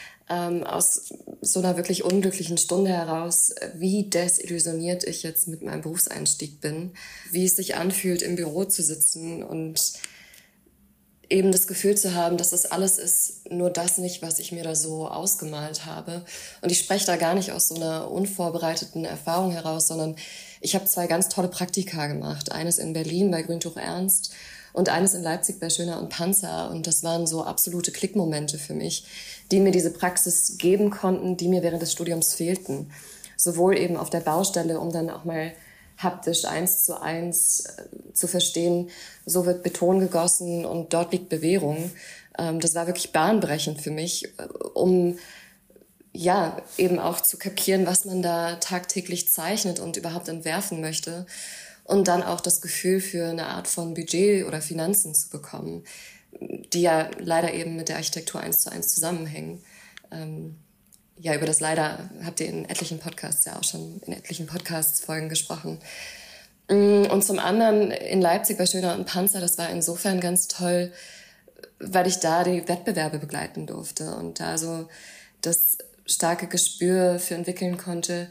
aus so einer wirklich unglücklichen Stunde heraus, wie desillusioniert ich jetzt mit meinem Berufseinstieg bin, wie es sich anfühlt, im Büro zu sitzen und eben das Gefühl zu haben, dass das alles ist, nur das nicht, was ich mir da so ausgemalt habe. Und ich spreche da gar nicht aus so einer unvorbereiteten Erfahrung heraus, sondern ich habe 2 ganz tolle Praktika gemacht. Eines in Berlin bei Grüntuch Ernst und eines in Leipzig bei Schöner und Panzer. Und das waren so absolute Klickmomente für mich, die mir diese Praxis geben konnten, die mir während des Studiums fehlten. Sowohl eben auf der Baustelle, um dann auch mal haptisch 1:1 zu verstehen, so wird Beton gegossen und dort liegt Bewährung. Das war wirklich bahnbrechend für mich, um eben auch zu kapieren, was man da tagtäglich zeichnet und überhaupt entwerfen möchte. Und dann auch das Gefühl für eine Art von Budget oder Finanzen zu bekommen, die ja leider eben mit der Architektur 1:1 zusammenhängen. Über das Leider habt ihr in etlichen Podcasts ja auch schon in etlichen Podcast-Folgen gesprochen. Und zum anderen in Leipzig bei Schöner und Panzer, das war insofern ganz toll, weil ich da die Wettbewerbe begleiten durfte und da so das starke Gespür für entwickeln konnte,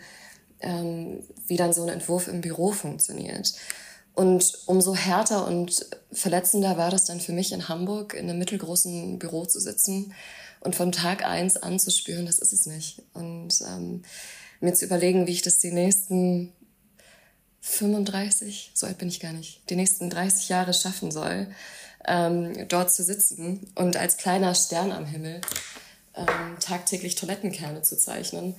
wie dann so ein Entwurf im Büro funktioniert. Und umso härter und verletzender war das dann für mich in Hamburg in einem mittelgroßen Büro zu sitzen und von Tag 1 an zu spüren, das ist es nicht. Und mir zu überlegen, wie ich das die nächsten 35, so alt bin ich gar nicht, die nächsten 30 Jahre schaffen soll, dort zu sitzen und als kleiner Stern am Himmel tagtäglich Toilettenkerne zu zeichnen.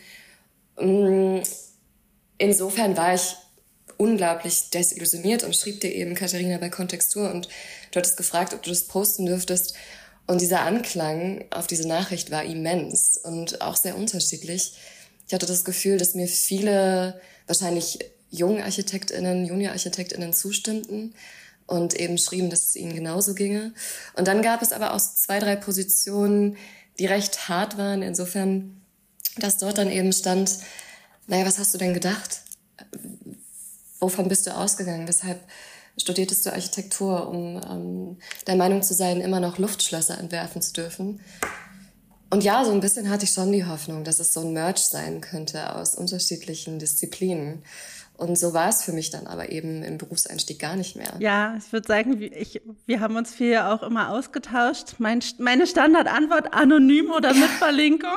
Insofern war ich unglaublich desillusioniert und schrieb dir eben, Katharina, bei Kontextur und du hattest gefragt, ob du das posten dürftest. Und dieser Anklang auf diese Nachricht war immens und auch sehr unterschiedlich. Ich hatte das Gefühl, dass mir viele, wahrscheinlich JuniorarchitektInnen zustimmten und eben schrieben, dass es ihnen genauso ginge. Und dann gab es aber auch 2, 3 Positionen, die recht hart waren, insofern, dass dort dann eben stand, naja, was hast du denn gedacht? Wovon bist du ausgegangen? Weshalb studiertest du Architektur, um der Meinung zu sein, immer noch Luftschlösser entwerfen zu dürfen? Und ja, so ein bisschen hatte ich schon die Hoffnung, dass es so ein Merge sein könnte aus unterschiedlichen Disziplinen. Und so war es für mich dann aber eben im Berufseinstieg gar nicht mehr. Ja, ich würde sagen, wir haben uns viel auch immer ausgetauscht. Meine Standardantwort, anonym oder mit Verlinkung.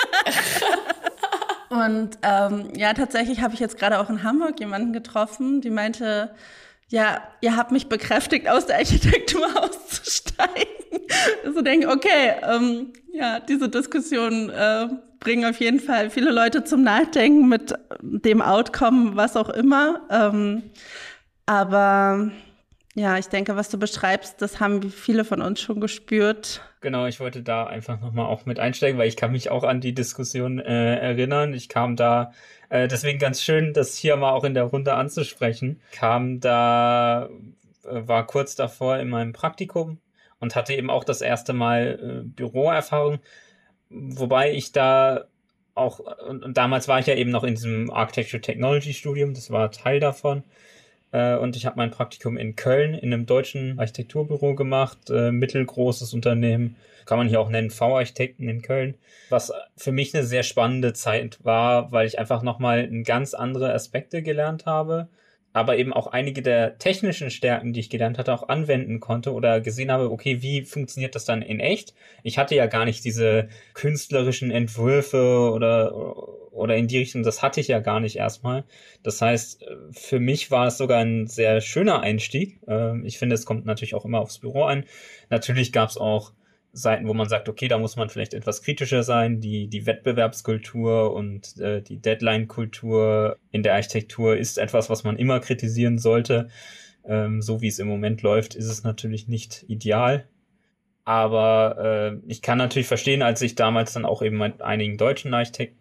Und ja, tatsächlich habe ich jetzt gerade auch in Hamburg jemanden getroffen, die meinte, ja, ihr habt mich bekräftigt, aus der Architektur auszusteigen. Also denke, okay, ja, diese Diskussion bringen auf jeden Fall viele Leute zum Nachdenken mit dem Outcome, was auch immer. Aber ja, ich denke, was du beschreibst, das haben viele von uns schon gespürt. Genau, ich wollte da einfach nochmal auch mit einsteigen, weil ich kann mich auch an die Diskussion erinnern. Ich kam da, deswegen ganz schön, das hier mal auch in der Runde anzusprechen, war kurz davor in meinem Praktikum und hatte eben auch das erste Mal Büroerfahrung, wobei ich da auch, und damals war ich ja eben noch in diesem Architecture Technology Studium, das war Teil davon. Und ich habe mein Praktikum in Köln in einem deutschen Architekturbüro gemacht, mittelgroßes Unternehmen, kann man hier auch nennen, V-Architekten in Köln, was für mich eine sehr spannende Zeit war, weil ich einfach nochmal ganz andere Aspekte gelernt habe, aber eben auch einige der technischen Stärken, die ich gelernt hatte, auch anwenden konnte oder gesehen habe, okay, wie funktioniert das dann in echt? Ich hatte ja gar nicht diese künstlerischen Entwürfe oder in die Richtung, das hatte ich ja gar nicht erstmal. Das heißt, für mich war es sogar ein sehr schöner Einstieg. Ich finde, es kommt natürlich auch immer aufs Büro an. Natürlich gab es auch Seiten, wo man sagt, okay, da muss man vielleicht etwas kritischer sein. Die Wettbewerbskultur und die Deadline-Kultur in der Architektur ist etwas, was man immer kritisieren sollte. So wie es im Moment läuft, ist es natürlich nicht ideal. Aber ich kann natürlich verstehen, als ich damals dann auch eben mit einigen deutschen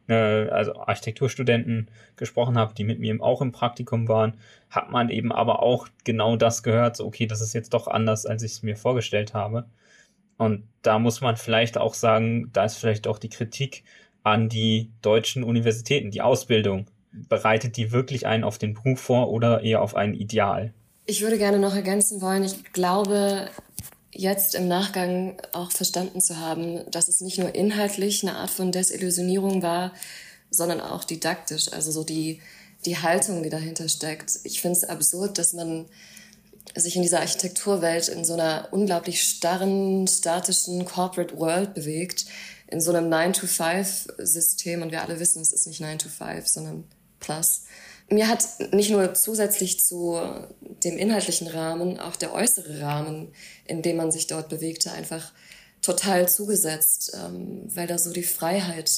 Architekturstudenten gesprochen habe, die mit mir auch im Praktikum waren, hat man eben aber auch genau das gehört, so okay, das ist jetzt doch anders, als ich es mir vorgestellt habe. Und da muss man vielleicht auch sagen, da ist vielleicht auch die Kritik an die deutschen Universitäten, die Ausbildung. Bereitet die wirklich einen auf den Beruf vor oder eher auf ein Ideal? Ich würde gerne noch ergänzen wollen, ich glaube, jetzt im Nachgang auch verstanden zu haben, dass es nicht nur inhaltlich eine Art von Desillusionierung war, sondern auch didaktisch, also so die Haltung, die dahinter steckt. Ich finde es absurd, dass man sich in dieser Architekturwelt in so einer unglaublich starren, statischen Corporate World bewegt, in so einem 9-to-5-System. Und wir alle wissen, es ist nicht 9-to-5, sondern Plus. Mir hat nicht nur zusätzlich zu dem inhaltlichen Rahmen auch der äußere Rahmen, in dem man sich dort bewegte, einfach total zugesetzt, weil da so die Freiheit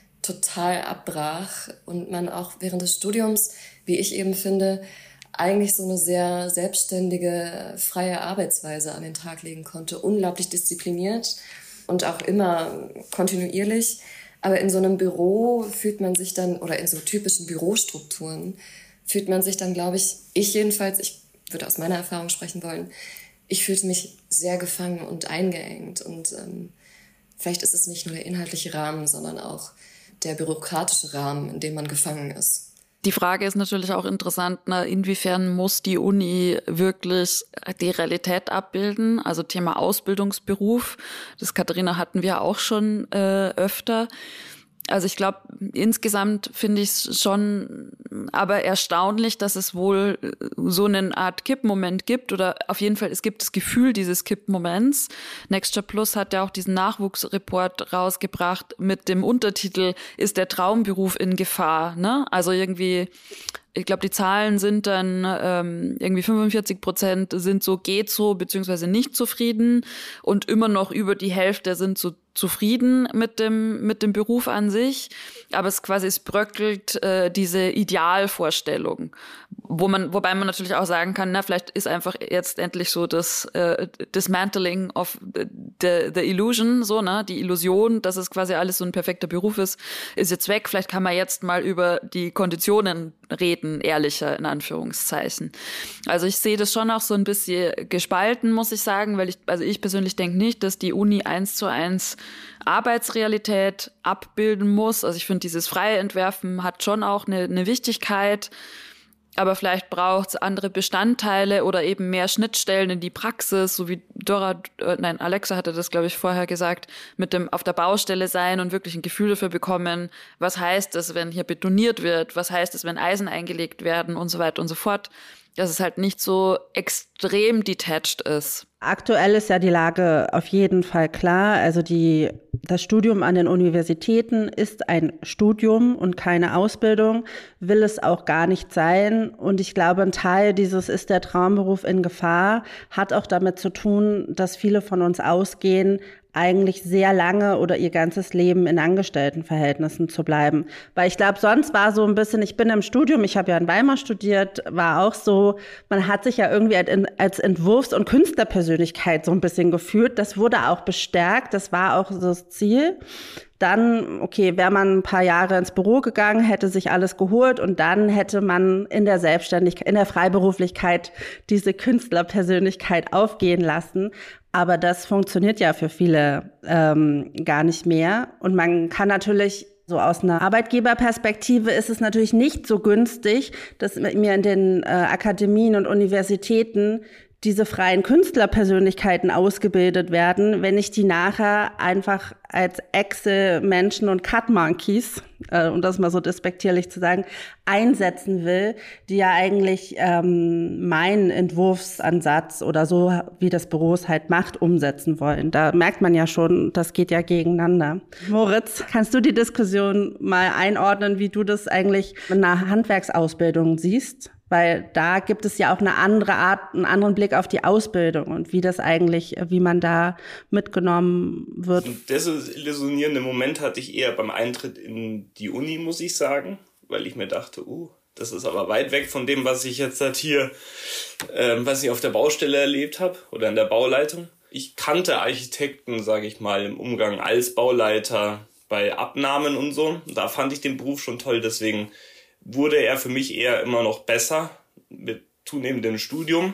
total abbrach und man auch während des Studiums, wie ich eben finde, eigentlich so eine sehr selbstständige, freie Arbeitsweise an den Tag legen konnte. Unglaublich diszipliniert und auch immer kontinuierlich. Aber in so einem Büro fühlt man sich dann, oder in so typischen Bürostrukturen, fühlt man sich dann, glaube ich jedenfalls, ich würde aus meiner Erfahrung sprechen wollen, ich fühlte mich sehr gefangen und eingeengt. Und vielleicht ist es nicht nur der inhaltliche Rahmen, sondern auch der bürokratische Rahmen, in dem man gefangen ist. Die Frage ist natürlich auch interessant, inwiefern muss die Uni wirklich die Realität abbilden? Also Thema Ausbildungsberuf, das, Katharina, hatten wir auch schon öfter. Also ich glaube, insgesamt finde ich es schon aber erstaunlich, dass es wohl so eine Art Kippmoment gibt, oder auf jeden Fall, es gibt das Gefühl dieses Kippmoments. Nexture Plus hat ja auch diesen Nachwuchsreport rausgebracht mit dem Untertitel "Ist der Traumberuf in Gefahr?" Ne? Also irgendwie, ich glaube, die Zahlen sind dann irgendwie 45% sind so, geht so, beziehungsweise nicht zufrieden, und immer noch über die Hälfte sind so zufrieden mit dem Beruf an sich, aber es bröckelt diese Idealvorstellung, wobei man natürlich auch sagen kann, na, vielleicht ist einfach jetzt endlich so das Dismantling of the illusion, so, ne, die Illusion, dass es quasi alles so ein perfekter Beruf ist jetzt weg. Vielleicht kann man jetzt mal über die Konditionen reden, ehrlicher, in Anführungszeichen. Also ich sehe das schon auch so ein bisschen gespalten, muss ich sagen, weil ich persönlich denke nicht, dass die Uni 1:1 Arbeitsrealität abbilden muss. Also ich finde, dieses freie Entwerfen hat schon auch eine Wichtigkeit, aber vielleicht braucht es andere Bestandteile oder eben mehr Schnittstellen in die Praxis, so wie Alexa hatte das, glaube ich, vorher gesagt, mit dem auf der Baustelle sein und wirklich ein Gefühl dafür bekommen, was heißt es, wenn hier betoniert wird, was heißt es, wenn Eisen eingelegt werden und so weiter und so fort, dass es halt nicht so extrem detached ist. Aktuell ist ja die Lage auf jeden Fall klar. Also das Studium an den Universitäten ist ein Studium und keine Ausbildung, will es auch gar nicht sein. Und ich glaube, ein Teil dieses ist der Traumberuf in Gefahr, hat auch damit zu tun, dass viele von uns ausgehen, eigentlich sehr lange oder ihr ganzes Leben in Angestelltenverhältnissen zu bleiben. Weil ich glaube, sonst war so ein bisschen, ich bin im Studium, ich habe ja in Weimar studiert, war auch so, man hat sich ja irgendwie als Entwurfs- und Künstlerpersönlichkeit so ein bisschen gefühlt. Das wurde auch bestärkt, das war auch so das Ziel. Dann, okay, wäre man ein paar Jahre ins Büro gegangen, hätte sich alles geholt und dann hätte man in der Selbstständigkeit, in der Freiberuflichkeit diese Künstlerpersönlichkeit aufgehen lassen. Aber das funktioniert ja für viele gar nicht mehr. Und man kann natürlich, so aus einer Arbeitgeberperspektive ist es natürlich nicht so günstig, dass mir in den Akademien und Universitäten diese freien Künstlerpersönlichkeiten ausgebildet werden, wenn ich die nachher einfach als Excel-Menschen und Cut-Monkeys, um das mal so despektierlich zu sagen, einsetzen will, die ja eigentlich meinen Entwurfsansatz oder so, wie das Büro es halt macht, umsetzen wollen. Da merkt man ja schon, das geht ja gegeneinander. Moritz, kannst du die Diskussion mal einordnen, wie du das eigentlich in einer Handwerksausbildung siehst? Weil da gibt es ja auch eine andere Art, einen anderen Blick auf die Ausbildung und wie das eigentlich, wie man da mitgenommen wird. Desillusionierende Moment hatte ich eher beim Eintritt in die Uni, muss ich sagen, weil ich mir dachte, das ist aber weit weg von dem, was ich jetzt hier, was ich auf der Baustelle erlebt habe oder in der Bauleitung. Ich kannte Architekten, sage ich mal, im Umgang als Bauleiter bei Abnahmen und so. Da fand ich den Beruf schon toll, deswegen wurde er für mich eher immer noch besser mit zunehmendem Studium,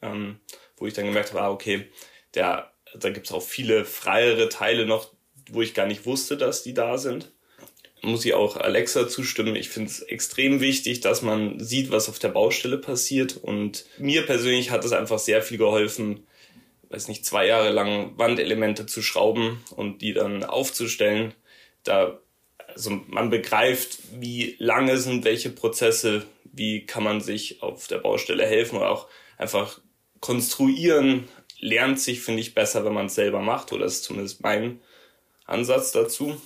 wo ich dann gemerkt habe, okay, da gibt es auch viele freiere Teile noch, wo ich gar nicht wusste, dass die da sind. Muss ich auch Alexa zustimmen. Ich finde es extrem wichtig, dass man sieht, was auf der Baustelle passiert. Und mir persönlich hat es einfach sehr viel geholfen, 2 Jahre lang Wandelemente zu schrauben und die dann aufzustellen. Also man begreift, wie lange sind welche Prozesse, wie kann man sich auf der Baustelle helfen oder auch einfach konstruieren, lernt sich, finde ich, besser, wenn man es selber macht, oder das ist zumindest mein Ansatz dazu.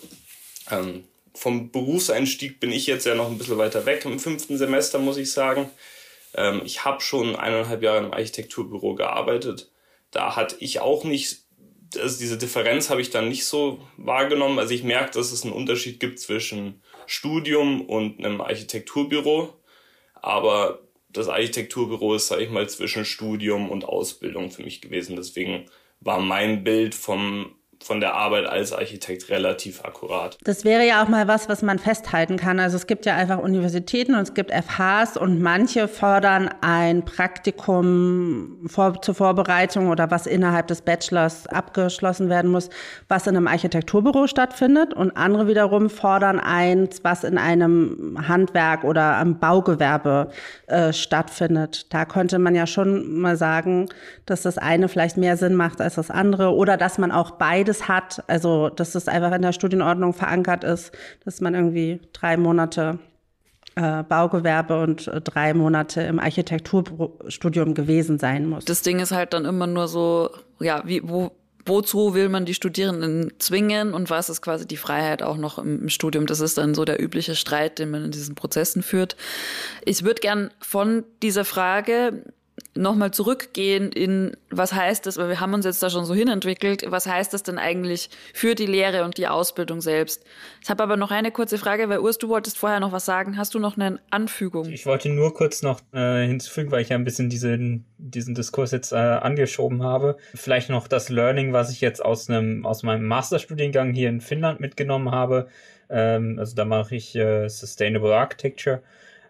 Vom Berufseinstieg bin ich jetzt ja noch ein bisschen weiter weg im 5. Semester, muss ich sagen. Ich habe schon 1,5 Jahre im Architekturbüro gearbeitet. Da hatte ich auch nicht, also diese Differenz habe ich dann nicht so wahrgenommen. Also ich merke, dass es einen Unterschied gibt zwischen Studium und einem Architekturbüro. Aber das Architekturbüro ist, sage ich mal, zwischen Studium und Ausbildung für mich gewesen. Deswegen war mein Bild von der Arbeit als Architekt relativ akkurat. Das wäre ja auch mal was man festhalten kann. Also es gibt ja einfach Universitäten und es gibt FHs und manche fordern ein Praktikum zur Vorbereitung oder was innerhalb des Bachelors abgeschlossen werden muss, was in einem Architekturbüro stattfindet, und andere wiederum fordern eins, was in einem Handwerk oder am Baugewerbe stattfindet. Da könnte man ja schon mal sagen, dass das eine vielleicht mehr Sinn macht als das andere oder dass man auch beides hat, also dass das einfach in der Studienordnung verankert ist, dass man irgendwie 3 Monate Baugewerbe und 3 Monate im Architekturstudium gewesen sein muss. Das Ding ist halt dann immer nur so, ja, wozu will man die Studierenden zwingen und was ist quasi die Freiheit auch noch im Studium? Das ist dann so der übliche Streit, den man in diesen Prozessen führt. Ich würde gern von dieser Frage nochmal zurückgehen in, was heißt das, weil wir haben uns jetzt da schon so hinentwickelt, was heißt das denn eigentlich für die Lehre und die Ausbildung selbst? Ich habe aber noch eine kurze Frage, weil Urs, du wolltest vorher noch was sagen. Hast du noch eine Anfügung? Ich wollte nur kurz noch hinzufügen, weil ich ja ein bisschen diesen Diskurs jetzt angeschoben habe. Vielleicht noch das Learning, was ich jetzt aus meinem Masterstudiengang hier in Finnland mitgenommen habe. Also da mache ich Sustainable Architecture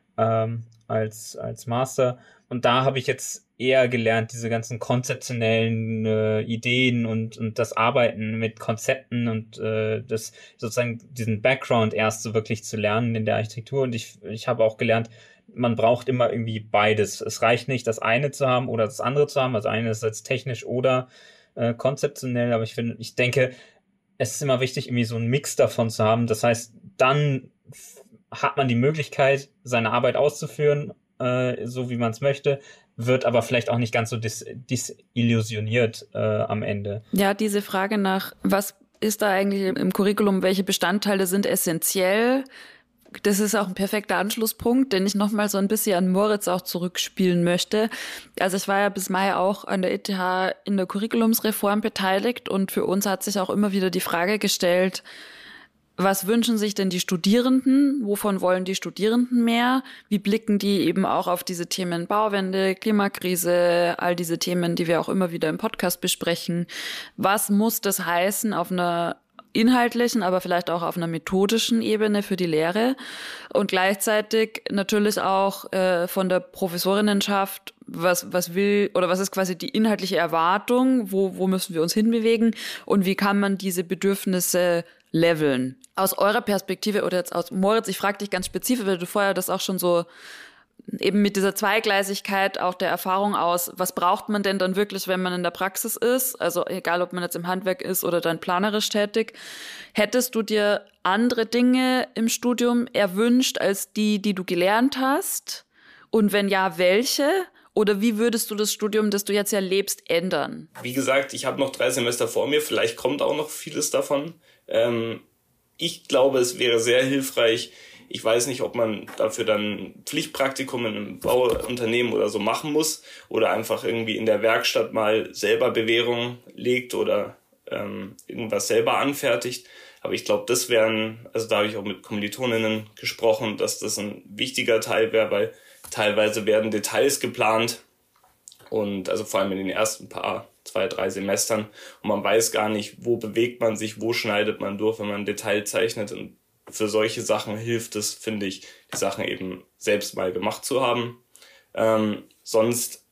als Master. Und da habe ich jetzt eher gelernt, diese ganzen konzeptionellen Ideen und das Arbeiten mit Konzepten und das sozusagen diesen Background erst so wirklich zu lernen in der Architektur. Und ich habe auch gelernt, man braucht immer irgendwie beides. Es reicht nicht, das eine zu haben oder das andere zu haben. Also einerseits technisch oder konzeptionell. Aber ich denke, es ist immer wichtig, irgendwie so einen Mix davon zu haben. Das heißt, dann hat man die Möglichkeit, seine Arbeit auszuführen, so wie man es möchte, wird aber vielleicht auch nicht ganz so disillusioniert am Ende. Ja, diese Frage nach, was ist da eigentlich im Curriculum, welche Bestandteile sind essentiell? Das ist auch ein perfekter Anschlusspunkt, den ich nochmal so ein bisschen an Moritz auch zurückspielen möchte. Also ich war ja bis Mai auch an der ETH in der Curriculumsreform beteiligt und für uns hat sich auch immer wieder die Frage gestellt, was wünschen sich denn die Studierenden? Wovon wollen die Studierenden mehr? Wie blicken die eben auch auf diese Themen Bauwende, Klimakrise, all diese Themen, die wir auch immer wieder im Podcast besprechen? Was muss das heißen auf einer inhaltlichen, aber vielleicht auch auf einer methodischen Ebene für die Lehre? Und gleichzeitig natürlich auch von der Professorinnenschaft, was ist quasi die inhaltliche Erwartung? Wo müssen wir uns hinbewegen? Und wie kann man diese Bedürfnisse leveln? Aus eurer Perspektive oder jetzt aus Moritz, ich frage dich ganz spezifisch, weil du vorher das auch schon so eben mit dieser Zweigleisigkeit auch der Erfahrung aus, was braucht man denn dann wirklich, wenn man in der Praxis ist? Also egal, ob man jetzt im Handwerk ist oder dann planerisch tätig. Hättest du dir andere Dinge im Studium erwünscht als die du gelernt hast? Und wenn ja, welche? Oder wie würdest du das Studium, das du jetzt ja lebst, ändern? Wie gesagt, ich habe noch 3 Semester vor mir. Vielleicht kommt auch noch vieles davon. Ich glaube, es wäre sehr hilfreich. Ich weiß nicht, ob man dafür dann Pflichtpraktikum in einem Bauunternehmen oder so machen muss oder einfach irgendwie in der Werkstatt mal selber Bewährung legt oder irgendwas selber anfertigt. Aber ich glaube, also da habe ich auch mit Kommilitoninnen gesprochen, dass das ein wichtiger Teil wäre, weil teilweise werden Details geplant und also vor allem in den ersten 2, 3 Semestern und man weiß gar nicht, wo bewegt man sich, wo schneidet man durch, wenn man ein Detail zeichnet, und für solche Sachen hilft es, finde ich, die Sachen eben selbst mal gemacht zu haben. Sonst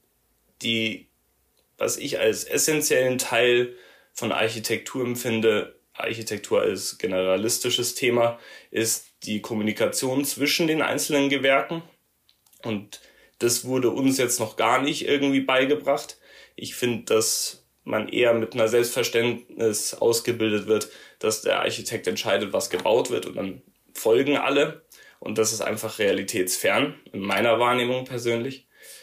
was ich als essentiellen Teil von Architektur empfinde, Architektur als generalistisches Thema, ist die Kommunikation zwischen den einzelnen Gewerken. Und das wurde uns jetzt noch gar nicht irgendwie beigebracht. Ich finde, dass man eher mit einer Selbstverständnis ausgebildet wird, dass der Architekt entscheidet, was gebaut wird, und dann folgen alle. Und das ist einfach realitätsfern, in meiner Wahrnehmung persönlich.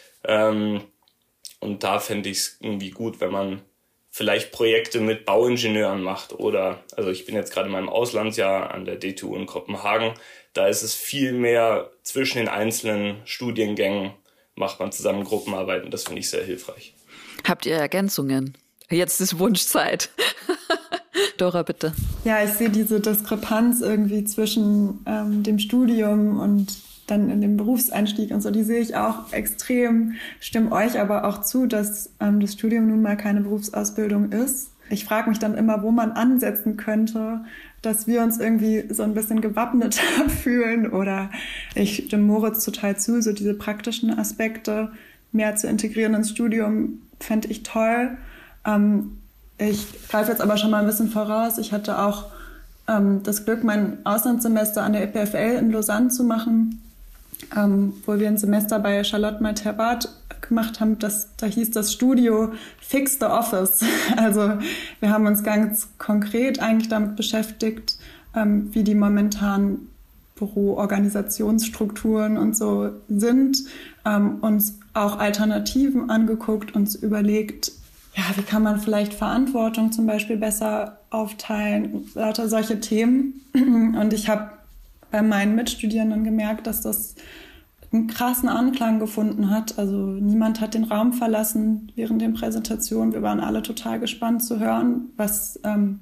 Und da fände ich es irgendwie gut, wenn man vielleicht Projekte mit Bauingenieuren macht. Also ich bin jetzt gerade in meinem Auslandsjahr an der DTU in Kopenhagen. Da ist es viel mehr zwischen den einzelnen Studiengängen, macht man zusammen Gruppenarbeiten. Das finde ich sehr hilfreich. Habt ihr Ergänzungen? Jetzt ist Wunschzeit. Dora, bitte. Ja, ich sehe diese Diskrepanz irgendwie zwischen dem Studium und dann in dem Berufseinstieg und so, die sehe ich auch extrem. Stimme euch aber auch zu, dass das Studium nun mal keine Berufsausbildung ist. Ich frage mich dann immer, wo man ansetzen könnte, dass wir uns irgendwie so ein bisschen gewappneter fühlen. Oder ich stimme Moritz total zu, so diese praktischen Aspekte mehr zu integrieren ins Studium, fände ich toll. Ich greife jetzt aber schon mal ein bisschen voraus. Ich hatte auch das Glück, mein Auslandssemester an der EPFL in Lausanne zu machen, wo wir ein Semester bei Charlotte Malter-Barth gemacht haben. Da hieß das Studio Fix the Office. Also wir haben uns ganz konkret eigentlich damit beschäftigt, wie die momentanen Büroorganisationsstrukturen und so sind, uns auch Alternativen angeguckt, uns überlegt, ja, wie kann man vielleicht Verantwortung zum Beispiel besser aufteilen, lauter solche Themen. Und ich habe bei meinen Mitstudierenden gemerkt, dass das einen krassen Anklang gefunden hat. Also niemand hat den Raum verlassen während den Präsentationen. Wir waren alle total gespannt zu hören, was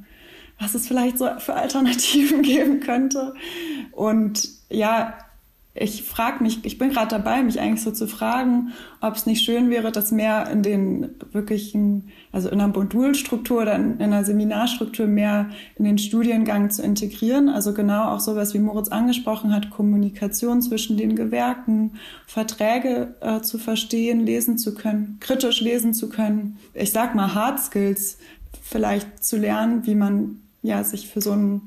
es vielleicht so für Alternativen geben könnte. Und ja, ich bin gerade dabei, mich eigentlich so zu fragen, ob es nicht schön wäre, das mehr in den wirklichen, also in einer Modulstruktur oder in einer Seminarstruktur mehr in den Studiengang zu integrieren. Also genau auch sowas, wie Moritz angesprochen hat, Kommunikation zwischen den Gewerken, Verträge zu verstehen, lesen zu können, kritisch lesen zu können. Ich sag mal Hard Skills vielleicht zu lernen, wie man sich für so einen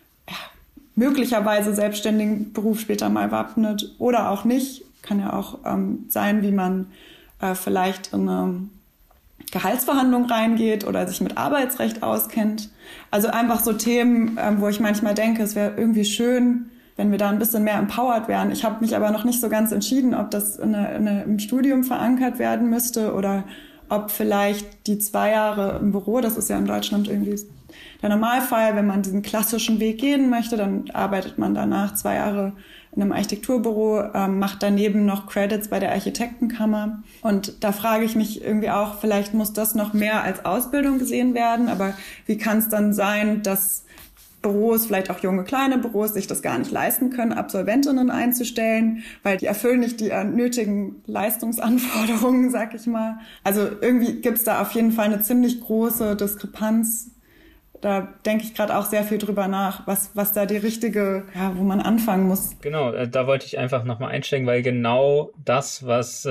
möglicherweise selbstständigen Beruf später mal wappnet oder auch nicht. Kann ja auch sein, wie man vielleicht in eine Gehaltsverhandlung reingeht oder sich mit Arbeitsrecht auskennt. Also einfach so Themen, wo ich manchmal denke, es wäre irgendwie schön, wenn wir da ein bisschen mehr empowered wären. Ich habe mich aber noch nicht so ganz entschieden, ob das im Studium verankert werden müsste oder ob vielleicht die 2 Jahre im Büro, das ist ja in Deutschland irgendwie der Normalfall, wenn man diesen klassischen Weg gehen möchte, dann arbeitet man danach 2 Jahre in einem Architekturbüro, macht daneben noch Credits bei der Architektenkammer. Und da frage ich mich irgendwie auch, vielleicht muss das noch mehr als Ausbildung gesehen werden, aber wie kann es dann sein, dass Büros, vielleicht auch junge, kleine Büros, sich das gar nicht leisten können, Absolventinnen einzustellen, weil die erfüllen nicht die nötigen Leistungsanforderungen, sag ich mal. Also irgendwie gibt's da auf jeden Fall eine ziemlich große Diskrepanz. Da denke ich gerade auch sehr viel drüber nach, was da die richtige, wo man anfangen muss. Genau, da wollte ich einfach nochmal einsteigen, weil genau das, was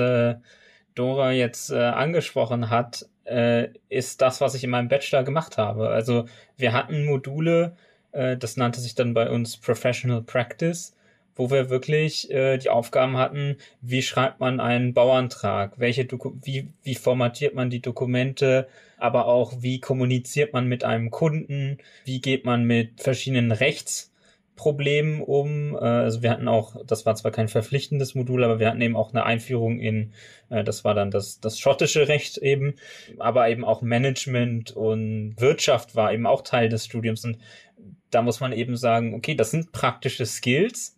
Dora jetzt angesprochen hat, ist das, was ich in meinem Bachelor gemacht habe. Also wir hatten Module, das nannte sich dann bei uns Professional Practice, wo wir wirklich die Aufgaben hatten, wie schreibt man einen Bauantrag, wie formatiert man die Dokumente, aber auch wie kommuniziert man mit einem Kunden, wie geht man mit verschiedenen Rechtsproblemen um. Also wir hatten auch, das war zwar kein verpflichtendes Modul, aber wir hatten eben auch eine Einführung in, das war dann das schottische Recht eben, aber eben auch Management und Wirtschaft war eben auch Teil des Studiums. Und da muss man eben sagen, okay, das sind praktische Skills,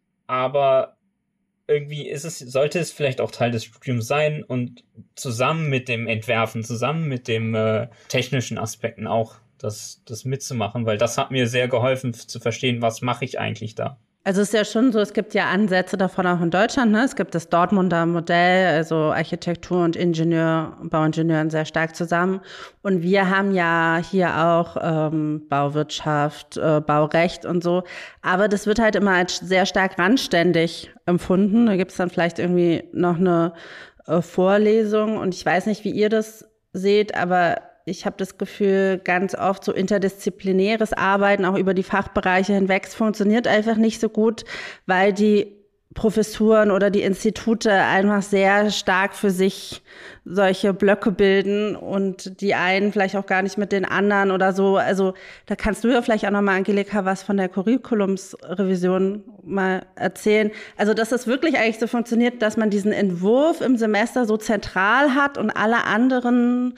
aber irgendwie sollte es vielleicht auch Teil des Studiums sein und zusammen mit dem Entwerfen, zusammen mit dem technischen Aspekten auch das mitzumachen, weil das hat mir sehr geholfen zu verstehen, was mache ich eigentlich da. Also es ist ja schon so, es gibt ja Ansätze davon auch in Deutschland, ne? Es gibt das Dortmunder Modell, also Architektur und Bauingenieuren sehr stark zusammen. Und wir haben ja hier auch Bauwirtschaft, Baurecht und so. Aber das wird halt immer als sehr stark randständig empfunden. Da gibt es dann vielleicht irgendwie noch eine Vorlesung. Und ich weiß nicht, wie ihr das seht, aber ich habe das Gefühl, ganz oft so interdisziplinäres Arbeiten, auch über die Fachbereiche hinweg, funktioniert einfach nicht so gut, weil die Professuren oder die Institute einfach sehr stark für sich solche Blöcke bilden und die einen vielleicht auch gar nicht mit den anderen oder so. Also da kannst du ja vielleicht auch nochmal, Angelika, was von der Curriculumsrevision mal erzählen. Also dass es wirklich eigentlich so funktioniert, dass man diesen Entwurf im Semester so zentral hat und alle anderen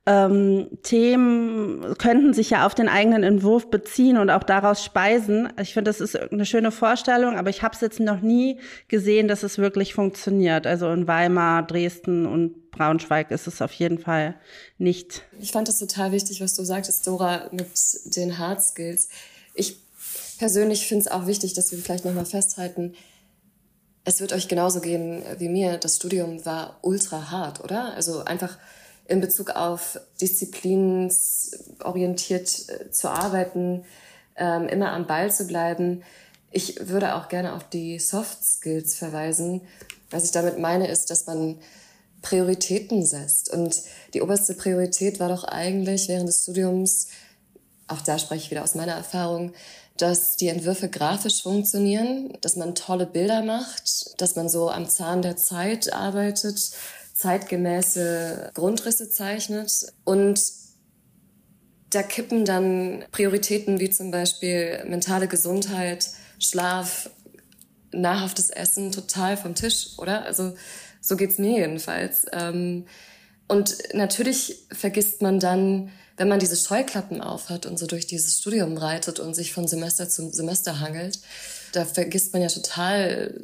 Themen könnten sich ja auf den eigenen Entwurf beziehen und auch daraus speisen. Ich finde, das ist eine schöne Vorstellung, aber ich habe es jetzt noch nie gesehen, dass es wirklich funktioniert. Also in Weimar, Dresden und Braunschweig ist es auf jeden Fall nicht. Ich fand es total wichtig, was du sagtest, Dora, mit den Hard Skills. Ich persönlich finde es auch wichtig, dass wir vielleicht nochmal festhalten, es wird euch genauso gehen wie mir. Das Studium war ultra hart, oder? Also einfach in Bezug auf disziplinorientiert zu arbeiten, immer am Ball zu bleiben. Ich würde auch gerne auf die Soft Skills verweisen. Was ich damit meine, ist, dass man Prioritäten setzt. Und die oberste Priorität war doch eigentlich während des Studiums, auch da spreche ich wieder aus meiner Erfahrung, dass die Entwürfe grafisch funktionieren, dass man tolle Bilder macht, dass man so am Zahn der Zeit arbeitet, zeitgemäße Grundrisse zeichnet. Und da kippen dann Prioritäten wie zum Beispiel mentale Gesundheit, Schlaf, nahrhaftes Essen total vom Tisch, oder? Also so geht's mir jedenfalls. Und natürlich vergisst man dann, wenn man diese Scheuklappen aufhat und so durch dieses Studium reitet und sich von Semester zu Semester hangelt, da vergisst man ja total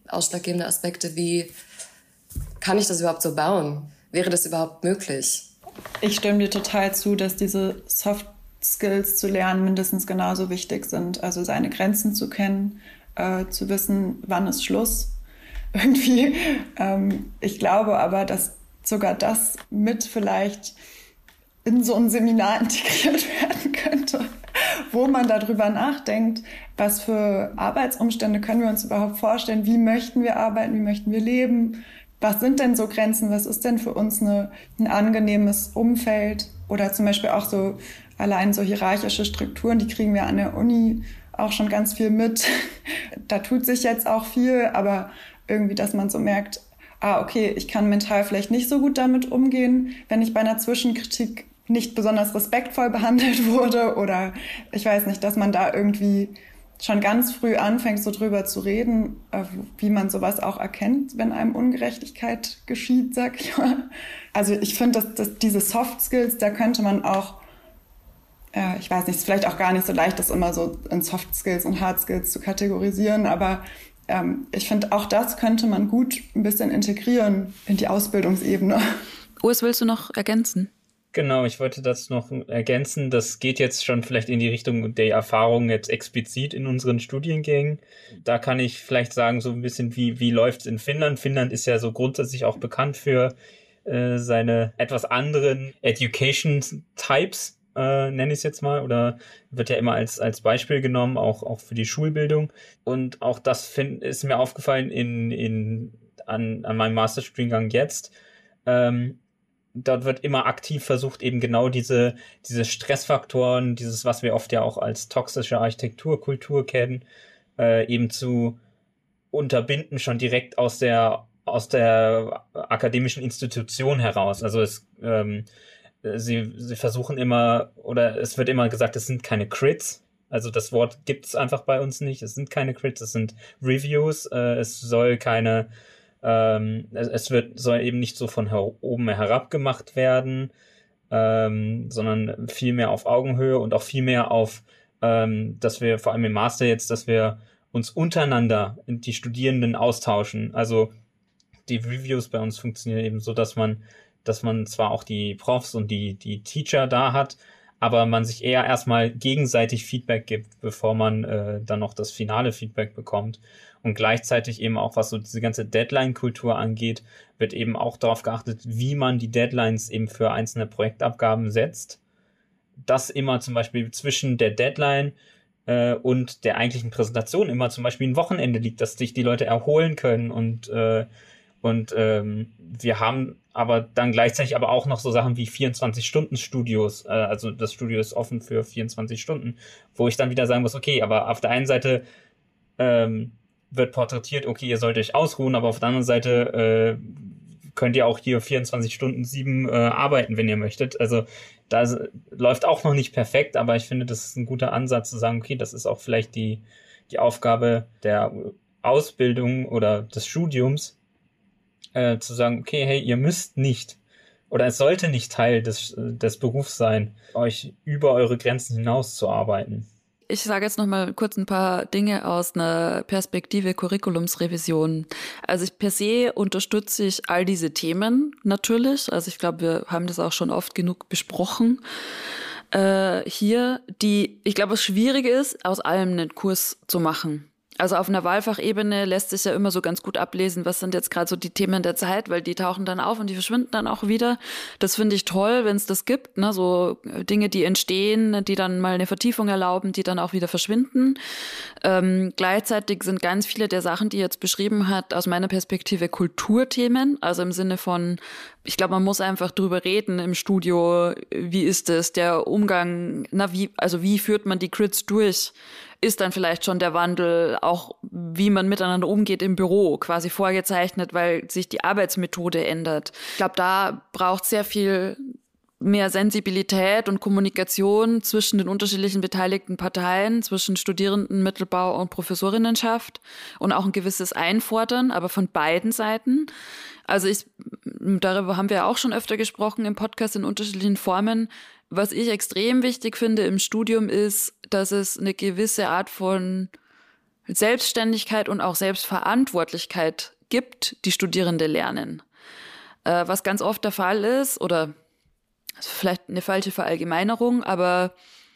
ausschlaggebende Aspekte wie, kann ich das überhaupt so bauen? Wäre das überhaupt möglich? Ich stimme dir total zu, dass diese Soft Skills zu lernen mindestens genauso wichtig sind. Also seine Grenzen zu kennen, zu wissen, wann ist Schluss. Irgendwie. Ich glaube aber, dass sogar das mit vielleicht in so ein Seminar integriert werden könnte, wo man darüber nachdenkt, was für Arbeitsumstände können wir uns überhaupt vorstellen, wie möchten wir arbeiten, wie möchten wir leben, was sind denn so Grenzen, was ist denn für uns ein angenehmes Umfeld oder zum Beispiel auch so allein so hierarchische Strukturen, die kriegen wir an der Uni auch schon ganz viel mit. Da tut sich jetzt auch viel, aber irgendwie, dass man so merkt, okay, ich kann mental vielleicht nicht so gut damit umgehen, wenn ich bei einer Zwischenkritik nicht besonders respektvoll behandelt wurde oder ich weiß nicht, dass man da irgendwie schon ganz früh anfängt, so drüber zu reden, wie man sowas auch erkennt, wenn einem Ungerechtigkeit geschieht, sag ich mal. Also ich finde, dass diese Soft Skills, da könnte man auch, ich weiß nicht, es ist vielleicht auch gar nicht so leicht, das immer so in Soft Skills und Hard Skills zu kategorisieren, aber ich finde, auch das könnte man gut ein bisschen integrieren in die Ausbildungsebene. Urs, willst du noch ergänzen? Genau, ich wollte das noch ergänzen. Das geht jetzt schon vielleicht in die Richtung der Erfahrungen jetzt explizit in unseren Studiengängen. Da kann ich vielleicht sagen, so ein bisschen, wie läuft's in Finnland. Finnland ist ja so grundsätzlich auch bekannt für seine etwas anderen Education-Types, nenne ich es jetzt mal, oder wird ja immer als Beispiel genommen, auch für die Schulbildung. Und auch das ist mir aufgefallen an meinem Masterstudiengang jetzt. Dort wird immer aktiv versucht, eben genau diese Stressfaktoren, dieses, was wir oft ja auch als toxische Architekturkultur kennen, eben zu unterbinden, schon direkt aus der akademischen Institution heraus. Also sie versuchen immer, oder es wird immer gesagt, es sind keine Crits. Also das Wort gibt es einfach bei uns nicht. Es sind keine Crits, es sind Reviews. Es soll keine soll eben nicht so von oben herab gemacht werden, sondern viel mehr auf Augenhöhe und auch viel mehr auf, dass wir vor allem im Master jetzt, dass wir uns untereinander, die Studierenden austauschen. Also die Reviews bei uns funktionieren eben so, dass man zwar auch die Profs und die Teacher da hat, aber man sich eher erstmal gegenseitig Feedback gibt, bevor man dann noch das finale Feedback bekommt. Und gleichzeitig eben auch, was so diese ganze Deadline-Kultur angeht, wird eben auch darauf geachtet, wie man die Deadlines eben für einzelne Projektabgaben setzt. Dass immer zum Beispiel zwischen der Deadline und der eigentlichen Präsentation immer zum Beispiel ein Wochenende liegt, dass sich die Leute erholen können und wir haben aber dann gleichzeitig aber auch noch so Sachen wie 24-Stunden-Studios, also das Studio ist offen für 24 Stunden, wo ich dann wieder sagen muss, okay, aber auf der einen Seite wird porträtiert, okay, ihr sollt euch ausruhen, aber auf der anderen Seite könnt ihr auch hier 24/7 arbeiten, wenn ihr möchtet. Also da läuft auch noch nicht perfekt, aber ich finde, das ist ein guter Ansatz zu sagen, okay, das ist auch vielleicht die Aufgabe der Ausbildung oder des Studiums, zu sagen, okay, hey, ihr müsst nicht oder es sollte nicht Teil des Berufs sein, euch über eure Grenzen hinaus zu arbeiten. Ich sage jetzt noch mal kurz ein paar Dinge aus einer Perspektive Curriculumsrevision. Also per se unterstütze ich all diese Themen natürlich. Also ich glaube, wir haben das auch schon oft genug besprochen. Hier, ich glaube, was schwierig ist, aus allem einen Kurs zu machen. Also auf einer Wahlfachebene lässt sich ja immer so ganz gut ablesen, was sind jetzt gerade so die Themen der Zeit, weil die tauchen dann auf und die verschwinden dann auch wieder. Das finde ich toll, wenn es das gibt, ne? So Dinge, die entstehen, die dann mal eine Vertiefung erlauben, die dann auch wieder verschwinden. Gleichzeitig sind ganz viele der Sachen, die jetzt beschrieben hat, aus meiner Perspektive Kulturthemen, also im Sinne von, ich glaube, man muss einfach drüber reden im Studio, wie ist es, der Umgang, wie führt man die Crits durch? Ist dann vielleicht schon der Wandel, auch wie man miteinander umgeht im Büro, quasi vorgezeichnet, weil sich die Arbeitsmethode ändert. Ich glaube, da braucht sehr viel mehr Sensibilität und Kommunikation zwischen den unterschiedlichen beteiligten Parteien, zwischen Studierenden, Mittelbau und Professorinnenschaft und auch ein gewisses Einfordern, aber von beiden Seiten. Also darüber haben wir auch schon öfter gesprochen im Podcast in unterschiedlichen Formen. Was ich extrem wichtig finde im Studium ist, dass es eine gewisse Art von Selbstständigkeit und auch Selbstverantwortlichkeit gibt, die Studierende lernen. Was ganz oft der Fall ist, oder vielleicht eine falsche Verallgemeinerung, aber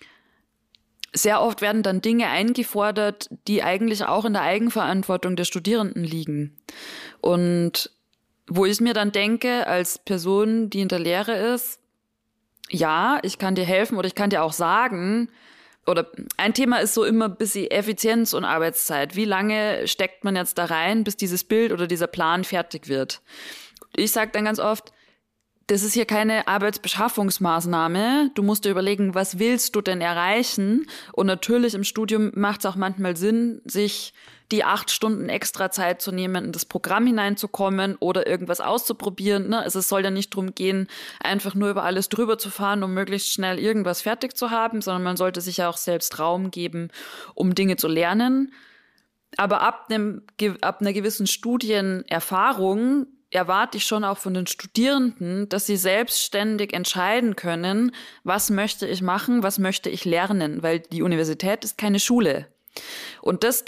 sehr oft werden dann Dinge eingefordert, die eigentlich auch in der Eigenverantwortung der Studierenden liegen. Und wo ich mir dann denke, als Person, die in der Lehre ist, ja, ich kann dir helfen oder ich kann dir auch sagen, oder ein Thema ist so immer ein bisschen Effizienz und Arbeitszeit. Wie lange steckt man jetzt da rein, bis dieses Bild oder dieser Plan fertig wird? Ich sage dann ganz oft, das ist hier keine Arbeitsbeschaffungsmaßnahme. Du musst dir überlegen, was willst du denn erreichen? Und natürlich im Studium macht es auch manchmal Sinn, sich die 8 Stunden extra Zeit zu nehmen, in das Programm hineinzukommen oder irgendwas auszuprobieren. Ne? Also es soll ja nicht darum gehen, einfach nur über alles drüber zu fahren, um möglichst schnell irgendwas fertig zu haben, sondern man sollte sich ja auch selbst Raum geben, um Dinge zu lernen. Aber ab einer gewissen Studienerfahrung erwarte ich schon auch von den Studierenden, dass sie selbstständig entscheiden können, was möchte ich machen, was möchte ich lernen, weil die Universität ist keine Schule. Und das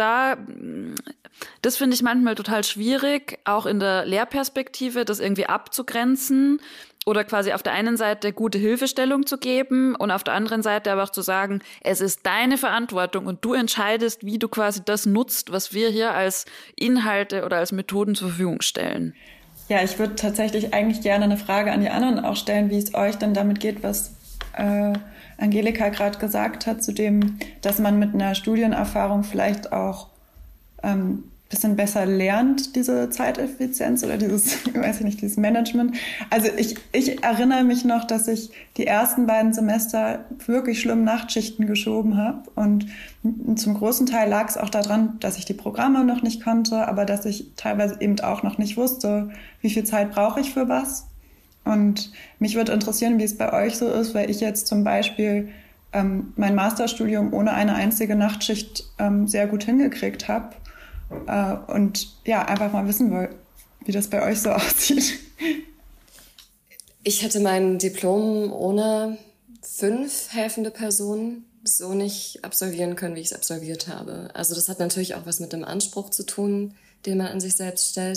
finde ich manchmal total schwierig, auch in der Lehrperspektive, das irgendwie abzugrenzen oder quasi auf der einen Seite gute Hilfestellung zu geben und auf der anderen Seite aber auch zu sagen, es ist deine Verantwortung und du entscheidest, wie du quasi das nutzt, was wir hier als Inhalte oder als Methoden zur Verfügung stellen. Ja, ich würde tatsächlich eigentlich gerne eine Frage an die anderen auch stellen, wie es euch denn damit geht, was Angelika gerade gesagt hat, zu dem, dass man mit einer Studienerfahrung vielleicht auch bisschen besser lernt, diese Zeiteffizienz oder dieses Management. Also ich erinnere mich noch, dass ich die ersten beiden Semester wirklich schlimm Nachtschichten geschoben habe und zum großen Teil lag es auch daran, dass ich die Programme noch nicht konnte, aber dass ich teilweise eben auch noch nicht wusste, wie viel Zeit brauche ich für was. Und mich würde interessieren, wie es bei euch so ist, weil ich jetzt zum Beispiel mein Masterstudium ohne eine einzige Nachtschicht sehr gut hingekriegt habe. Und ja, einfach mal wissen wollte, wie das bei euch so aussieht. Ich hätte mein Diplom ohne 5 helfende Personen so nicht absolvieren können, wie ich es absolviert habe. Also das hat natürlich auch was mit dem Anspruch zu tun, den man an sich selbst stellt.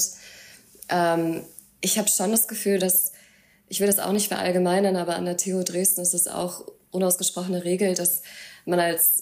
Ich habe schon das Gefühl, dass, ich will das auch nicht verallgemeinern, aber an der TU Dresden ist es auch unausgesprochene Regel, dass man als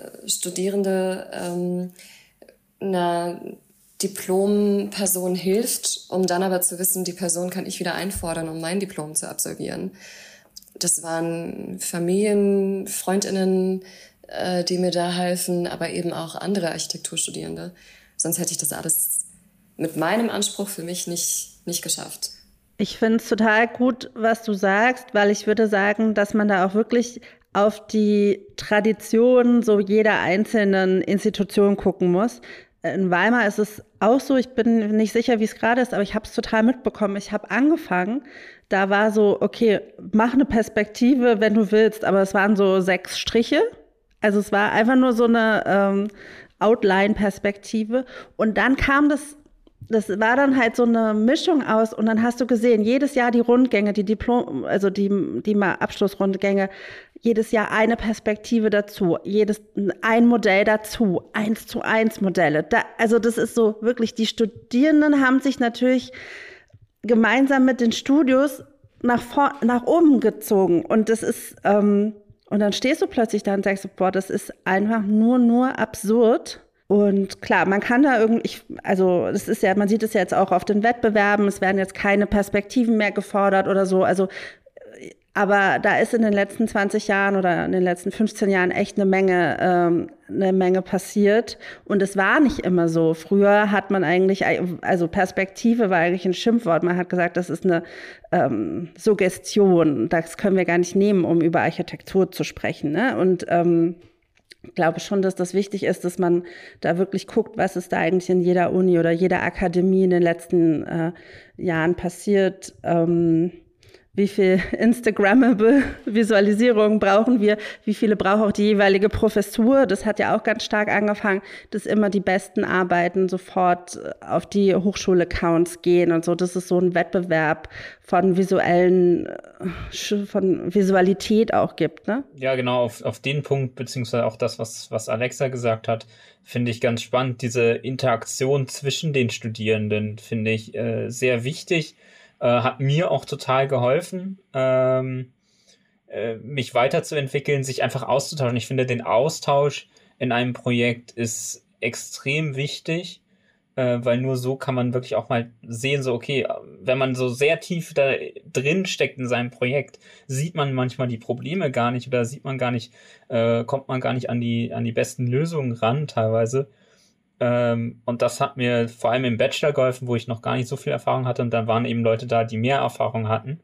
Studierende einer Diplomperson hilft, um dann aber zu wissen, die Person kann ich wieder einfordern, um mein Diplom zu absolvieren. Das waren Familien, FreundInnen, die mir da helfen, aber eben auch andere Architekturstudierende. Sonst hätte ich das alles mit meinem Anspruch für mich nicht geschafft. Ich finde es total gut, was du sagst, weil ich würde sagen, dass man da auch wirklich auf die Tradition so jeder einzelnen Institution gucken muss. In Weimar ist es auch so, ich bin nicht sicher, wie es gerade ist, aber ich habe es total mitbekommen. Ich habe angefangen, da war so, okay, mach eine Perspektive, wenn du willst, aber es waren so 6 Striche. Also es war einfach nur so eine Outline-Perspektive. Und dann kam das war dann halt so eine Mischung aus und dann hast du gesehen, jedes Jahr die Rundgänge, die Diplom, also die Abschlussrundgänge, jedes Jahr eine Perspektive dazu, ein Modell dazu, 1:1 Modelle. Also das ist so wirklich, die Studierenden haben sich natürlich gemeinsam mit den Studios nach oben gezogen und das ist, und dann stehst du plötzlich da und sagst, boah, das ist einfach nur absurd. Und klar, man kann da das ist ja, man sieht es ja jetzt auch auf den Wettbewerben, es werden jetzt keine Perspektiven mehr gefordert oder so, also, aber da ist in den letzten 20 Jahren oder in den letzten 15 Jahren echt eine Menge passiert und es war nicht immer so. Früher hat man eigentlich, also Perspektive war eigentlich ein Schimpfwort, man hat gesagt, das ist eine Suggestion, das können wir gar nicht nehmen, um über Architektur zu sprechen, ne? Und ich glaube schon, dass das wichtig ist, dass man da wirklich guckt, was ist da eigentlich in jeder Uni oder jeder Akademie in den letzten Jahren passiert, wie viel Instagrammable Visualisierung brauchen wir, wie viele braucht auch die jeweilige Professur. Das hat ja auch ganz stark angefangen, dass immer die besten Arbeiten sofort auf die Hochschul-Accounts gehen und so. Das ist so ein Wettbewerb von Visualität auch gibt, ne? Ja, genau, auf den Punkt, beziehungsweise auch das, was Alexa gesagt hat, finde ich ganz spannend. Diese Interaktion zwischen den Studierenden finde ich sehr wichtig. Hat mir auch total geholfen, mich weiterzuentwickeln, sich einfach auszutauschen. Ich finde, den Austausch in einem Projekt ist extrem wichtig, weil nur so kann man wirklich auch mal sehen, so okay, wenn man so sehr tief da drin steckt in seinem Projekt, sieht man manchmal die Probleme gar nicht oder sieht man gar nicht, kommt man gar nicht an die besten Lösungen ran teilweise. Und das hat mir vor allem im Bachelor geholfen, wo ich noch gar nicht so viel Erfahrung hatte, und dann waren eben Leute da, die mehr Erfahrung hatten.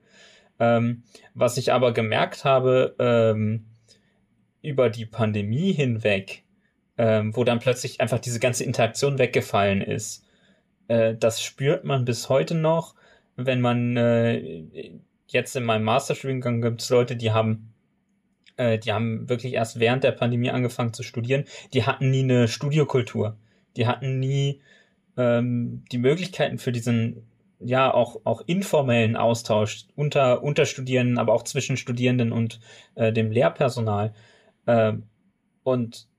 Was ich aber gemerkt habe, über die Pandemie hinweg, wo dann plötzlich einfach diese ganze Interaktion weggefallen ist, das spürt man bis heute noch, wenn man jetzt in meinem Masterstudiengang gibt es Leute, die haben wirklich erst während der Pandemie angefangen zu studieren, die hatten nie eine Studiokultur. Die hatten nie die Möglichkeiten für diesen, ja, auch informellen Austausch unter Studierenden, aber auch zwischen Studierenden und dem Lehrpersonal. Und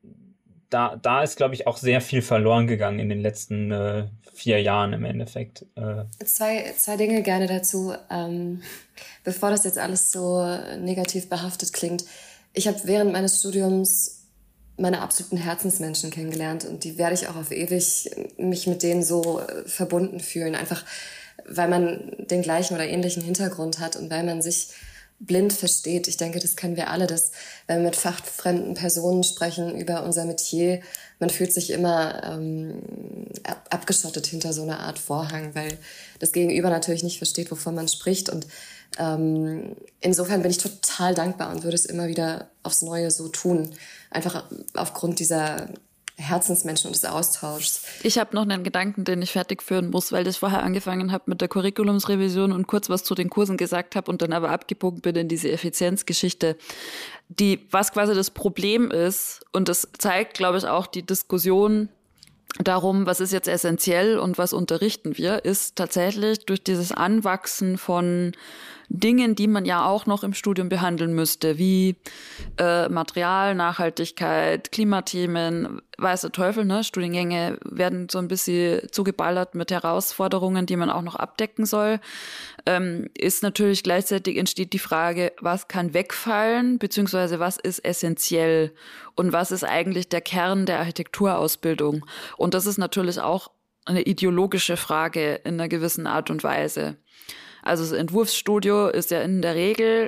da ist, glaube ich, auch sehr viel verloren gegangen in den letzten 4 Jahren im Endeffekt. Zwei Dinge gerne dazu. Bevor das jetzt alles so negativ behaftet klingt. Ich habe während meines Studiums meine absoluten Herzensmenschen kennengelernt und die werde ich auch auf ewig mich mit denen so verbunden fühlen. Einfach, weil man den gleichen oder ähnlichen Hintergrund hat und weil man sich blind versteht. Ich denke, das kennen wir alle, dass wenn wir mit fachfremden Personen sprechen über unser Metier, man fühlt sich immer abgeschottet hinter so einer Art Vorhang, weil das Gegenüber natürlich nicht versteht, wovon man spricht. Und insofern bin ich total dankbar und würde es immer wieder aufs Neue so tun. Einfach aufgrund dieser Herzensmenschen und des Austauschs. Ich habe noch einen Gedanken, den ich fertig führen muss, weil ich vorher angefangen habe mit der Curriculumsrevision und kurz was zu den Kursen gesagt habe und dann aber abgebogen bin in diese Effizienzgeschichte. Was quasi das Problem ist, und das zeigt, glaube ich, auch die Diskussion darum, was ist jetzt essentiell und was unterrichten wir, ist tatsächlich durch dieses Anwachsen von Dingen, die man ja auch noch im Studium behandeln müsste, wie Material, Nachhaltigkeit, Klimathemen, weiß der Teufel, ne? Studiengänge werden so ein bisschen zugeballert mit Herausforderungen, die man auch noch abdecken soll. Ist natürlich gleichzeitig entsteht die Frage, was kann wegfallen, beziehungsweise was ist essentiell und was ist eigentlich der Kern der Architekturausbildung. Und das ist natürlich auch eine ideologische Frage in einer gewissen Art und Weise. Also das Entwurfsstudio ist ja in der Regel